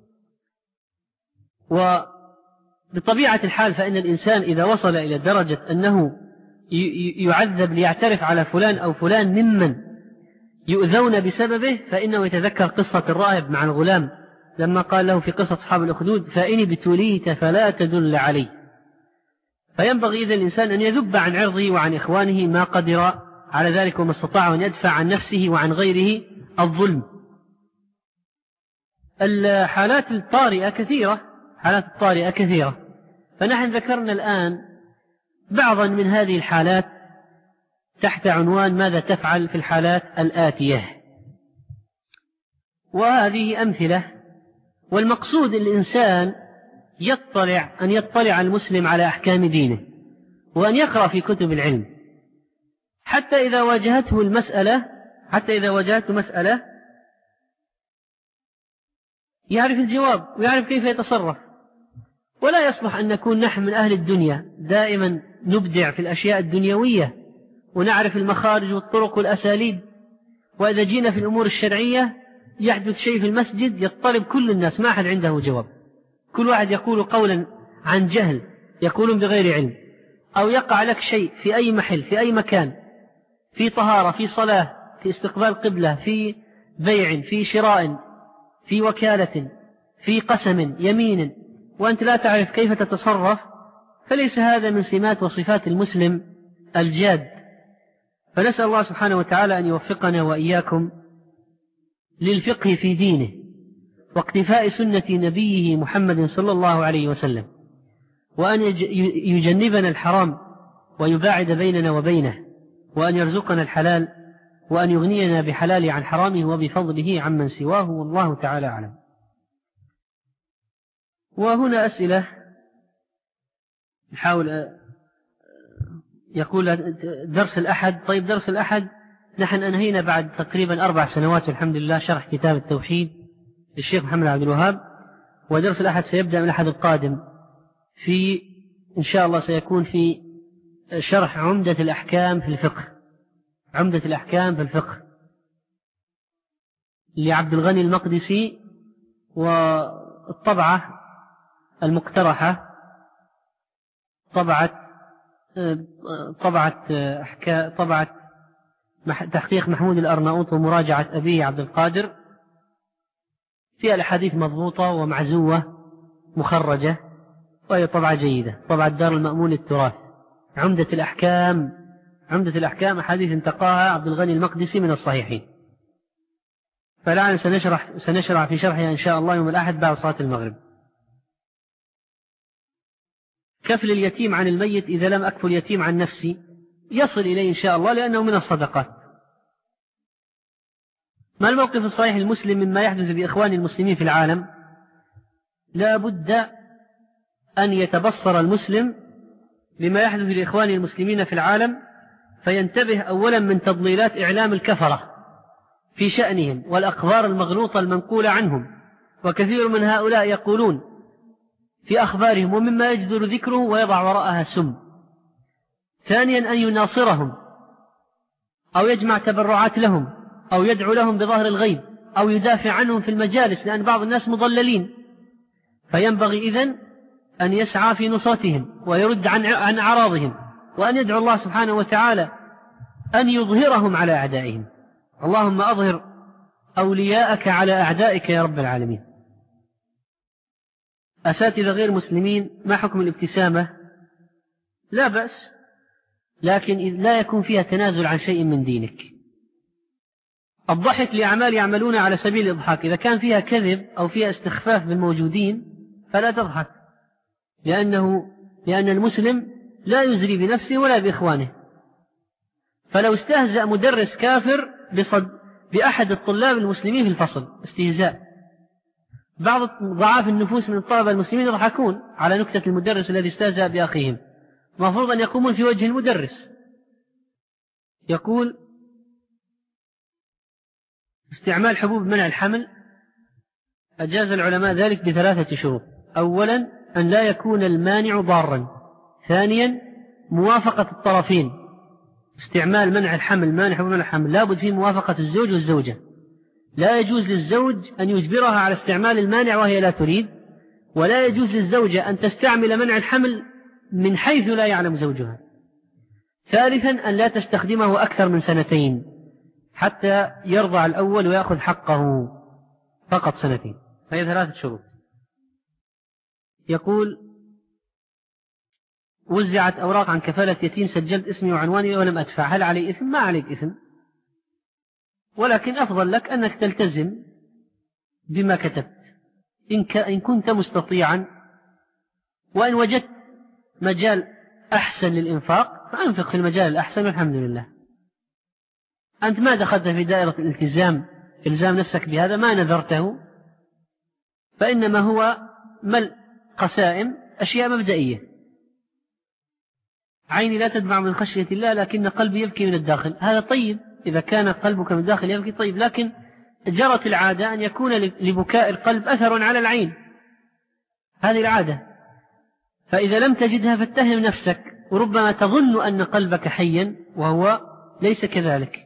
وبطبيعة الحال فإن الإنسان إذا وصل إلى درجة أنه يعذب ليعترف على فلان أو فلان ممن يؤذون بسببه، فإنه يتذكر قصة الراهب مع الغلام لما قال له في قصة أصحاب الأخدود فإن ابتليت فلا تدل علي. فينبغي إذا الإنسان أن يذب عن عرضه وعن إخوانه ما قدر على ذلك وما استطاع أن يدفع عن نفسه وعن غيره الظلم. الحالات الطارئة كثيرة، حالات الطارئة كثيرة، فنحن ذكرنا الآن بعضا من هذه الحالات تحت عنوان ماذا تفعل في الحالات الآتية، وهذه أمثلة. والمقصود الإنسان أن يطلع المسلم على أحكام دينه وأن يقرأ في كتب العلم حتى إذا واجهته مسألة يعرف الجواب ويعرف كيف يتصرف. ولا يصلح أن نكون نحن من أهل الدنيا دائما نبدع في الأشياء الدنيوية ونعرف المخارج والطرق والأساليب، وإذا جينا في الأمور الشرعية يحدث شيء في المسجد يضطرب كل الناس، ما أحد عنده جواب، كل واحد يقول قولا عن جهل، يقولون بغير علم، أو يقع لك شيء في أي محل في أي مكان، في طهارة، في صلاة، في استقبال قبلة، في بيع، في شراء، في وكالة، في قسم، يمين، وأنت لا تعرف كيف تتصرف، فليس هذا من سمات وصفات المسلم الجاد. فنسأل الله سبحانه وتعالى أن يوفقنا وإياكم للفقه في دينه واقتفاء سنة نبيه محمد صلى الله عليه وسلم، وأن يجنبنا الحرام ويباعد بيننا وبينه، وأن يرزقنا الحلال وأن يغنينا بحلاله عن حرامه وبفضله عمن سواه، والله تعالى أعلم. وهنا أسئلة نحاول. يقول درس الأحد. طيب درس الأحد نحن أنهينا بعد تقريبا 4 سنوات والحمد لله شرح كتاب التوحيد للشيخ محمد عبد الوهاب، ودرس الأحد سيبدأ من الأحد القادم في إن شاء الله سيكون في شرح عمدة الأحكام في الفقه، عمدة الأحكام في الفقه لعبد الغني المقدسي، والطبعة المقترحة طبعة تحقيق محمود الأرناؤوط ومراجعة أبيه عبد القادر، فيها الأحاديث مضبوطة ومعزوة مخرجة، وهي طبعة جيدة، طبعة دار المأمون للتراث. عمدة الأحكام أحاديث انتقاها عبد الغني المقدسي من الصحيحين. فالآن سنشرع في شرحها إن شاء الله يوم الأحد بعد صلاة المغرب. كفل اليتيم عن الميت إذا لم أكفل اليتيم عن نفسي، يصل إليه إن شاء الله لأنه من الصدقات. ما الموقف الصحيح المسلم مما يحدث بإخوان المسلمين في العالم؟ لا بد أن يتبصر المسلم بما يحدث لإخوان المسلمين في العالم، فينتبه أولا من تضليلات إعلام الكفرة في شأنهم والأخبار المغلوطة المنقولة عنهم، وكثير من هؤلاء يقولون في أخبارهم ومما يجدر ذكره ويضع وراءها سم. ثانيا أن يناصرهم أو يجمع تبرعات لهم أو يدعو لهم بظهر الغيب أو يدافع عنهم في المجالس، لأن بعض الناس مضللين، فينبغي إذن أن يسعى في نصرتهم ويرد عن أعراضهم، وأن يدعو الله سبحانه وتعالى أن يظهرهم على أعدائهم. اللهم أظهر أولياءك على أعدائك يا رب العالمين. أساتذة غير مسلمين، ما حكم الابتسامة؟ لا بأس، لكن لا يكون فيها تنازل عن شيء من دينك. الضحك لأعمال يعملون على سبيل الإضحاك، إذا كان فيها كذب أو فيها استخفاف بالموجودين فلا تضحك، لأن المسلم لا يزري بنفسه ولا بإخوانه. فلو استهزأ مدرس كافر بأحد الطلاب المسلمين في الفصل استهزاء، بعض ضعاف النفوس من الطلبة المسلمين يضحكون على نكتة المدرس الذي استهزأ بأخيهم، المفروض أن يقومون في وجه المدرس. يقول: استعمال حبوب منع الحمل أجاز العلماء ذلك ب3 شروط: أولا أن لا يكون المانع ضارا، ثانيا موافقة الطرفين. استعمال منع الحمل، مانع حبوب منع الحمل، لابد فيه موافقة الزوج والزوجة، لا يجوز للزوج أن يجبرها على استعمال المانع وهي لا تريد، ولا يجوز للزوجة أن تستعمل منع الحمل من حيث لا يعلم زوجها. ثالثا أن لا تستخدمه أكثر من 2 حتى يرضع الأول ويأخذ حقه، فقط 2. هي 3 شروط. يقول: وزعت أوراق عن كفالة يتيم، سجلت اسمي وعنواني ولم أدفع، هل علي إثم؟ ما عليك إثم، ولكن أفضل لك أنك تلتزم بما كتبت إن كنت مستطيعا، وإن وجدت مجال أحسن للإنفاق فأنفق في المجال الأحسن والحمد لله. أنت ما دخلت في دائرة الالتزام، إلزام نفسك بهذا، ما نذرته، فإنما هو ملء قسائم، أشياء مبدئية. عيني لا تدمع من خشية الله لكن قلبي يبكي من الداخل، هذا طيب، إذا كان قلبك من الداخل يبكي طيب، لكن جرت العادة أن يكون لبكاء القلب أثر على العين، هذه العادة. فإذا لم تجدها فاتهم نفسك، وربما تظن أن قلبك حيا وهو ليس كذلك.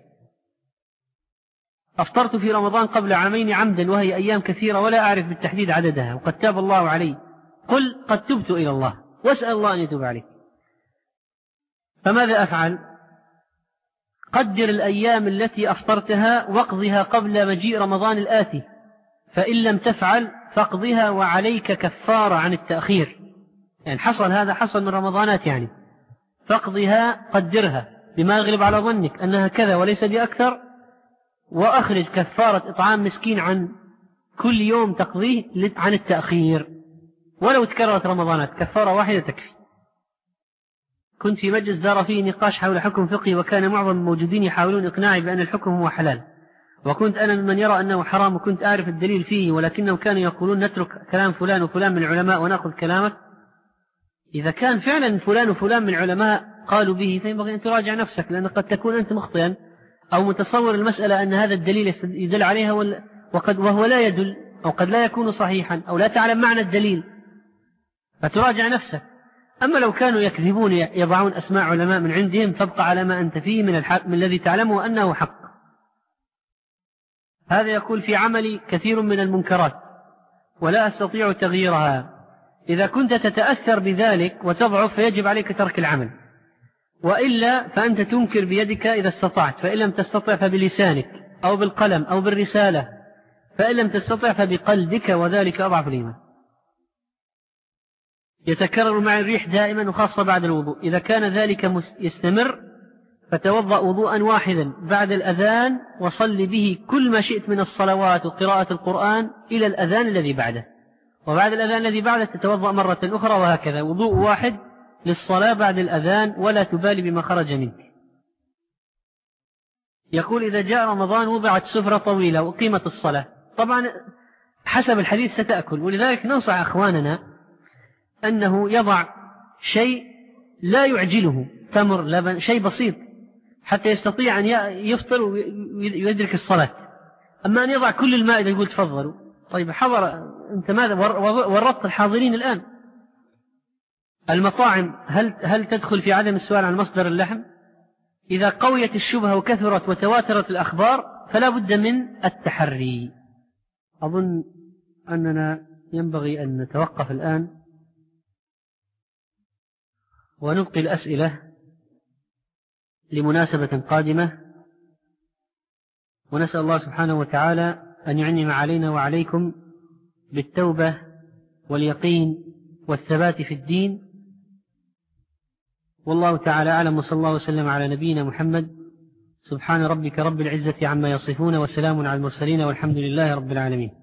أفطرت في رمضان قبل 2 عام عمدا وهي أيام كثيرة ولا أعرف بالتحديد عددها، وقد تاب الله علي. قل: قد تبت إلى الله، واسأل الله أن يتوب عليك. فماذا أفعل؟ قدر الأيام التي أفطرتها واقضها قبل مجيء رمضان الآتي، فإن لم تفعل فاقضها وعليك كفارة عن التأخير، يعني حصل هذا، حصل من رمضانات يعني، فاقضها، قدرها بما يغلب على ظنك أنها كذا وليس بأكثر، وأخرج كفارة إطعام مسكين عن كل يوم تقضيه عن التأخير، ولو تكررت رمضانات كفارة واحدة تكفي. كنت في مجلس دار فيه نقاش حول حكم فقهي، وكان معظم الموجودين يحاولون إقناعي بأن الحكم هو حلال، وكنت أنا ممن يرى أنه حرام، وكنت أعرف الدليل فيه، ولكنهم كانوا يقولون نترك كلام فلان وفلان من العلماء ونأخذ كلامك. إذا كان فعلا فلان وفلان من العلماء قالوا به فينبغي أن تراجع نفسك، لأن قد تكون أنت مخطئا أو متصور المسألة أن هذا الدليل يدل عليها وهو لا يدل، أو قد لا يكون صحيحا، أو لا تعلم معنى الدليل، فتراجع نفسك. أما لو كانوا يكذبون يضعون أسماء علماء من عندهم فابقى على ما أنت فيه من الحق، من الذي تعلمه أنه حق. هذا يقول: في عملي كثير من المنكرات ولا أستطيع تغييرها، إذا كنت تتأثر بذلك وتضعف فيجب عليك ترك العمل، وإلا فأنت تنكر بيدك إذا استطعت، فإن لم تستطع فبلسانك أو بالقلم أو بالرسالة، فإن لم تستطع فبقلبك، وذلك أضعف الإيمان. يتكرر مع الريح دائما وخاصة بعد الوضوء، إذا كان ذلك يستمر فتوضأ وضوءا واحدا بعد الأذان وصل به كل ما شئت من الصلوات وقراءة القرآن إلى الأذان الذي بعده، وبعد الأذان الذي بعده تتوضأ مرة أخرى، وهكذا وضوء واحد للصلاة بعد الأذان، ولا تبالي بما خرج منك. يقول: إذا جاء رمضان وضعت سفرة طويلة وقيمة الصلاة، طبعا حسب الحديث ستأكل، ولذلك ننصح أخواننا أنه يضع شيء لا يعجله، تمر، لبن، شيء بسيط حتى يستطيع أن يفطر ويدرك الصلاة. أما أن يضع كل المائدة يقول تفضلوا، طيب حضر أنت ماذا ورطت الحاضرين الآن؟ المطاعم هل تدخل في عدم السؤال عن مصدر اللحم؟ إذا قويت الشبهة وكثرت وتواترت الأخبار فلا بد من التحري. أظن أننا ينبغي أن نتوقف الآن ونبقي الأسئلة لمناسبة قادمة. ونسأل الله سبحانه وتعالى أن يعنم علينا وعليكم بالتوبة واليقين والثبات في الدين. والله تعالى أعلم، وصلى الله وسلم على نبينا محمد. سبحان ربك رب العزة عما يصفون، وسلام على المرسلين، والحمد لله رب العالمين.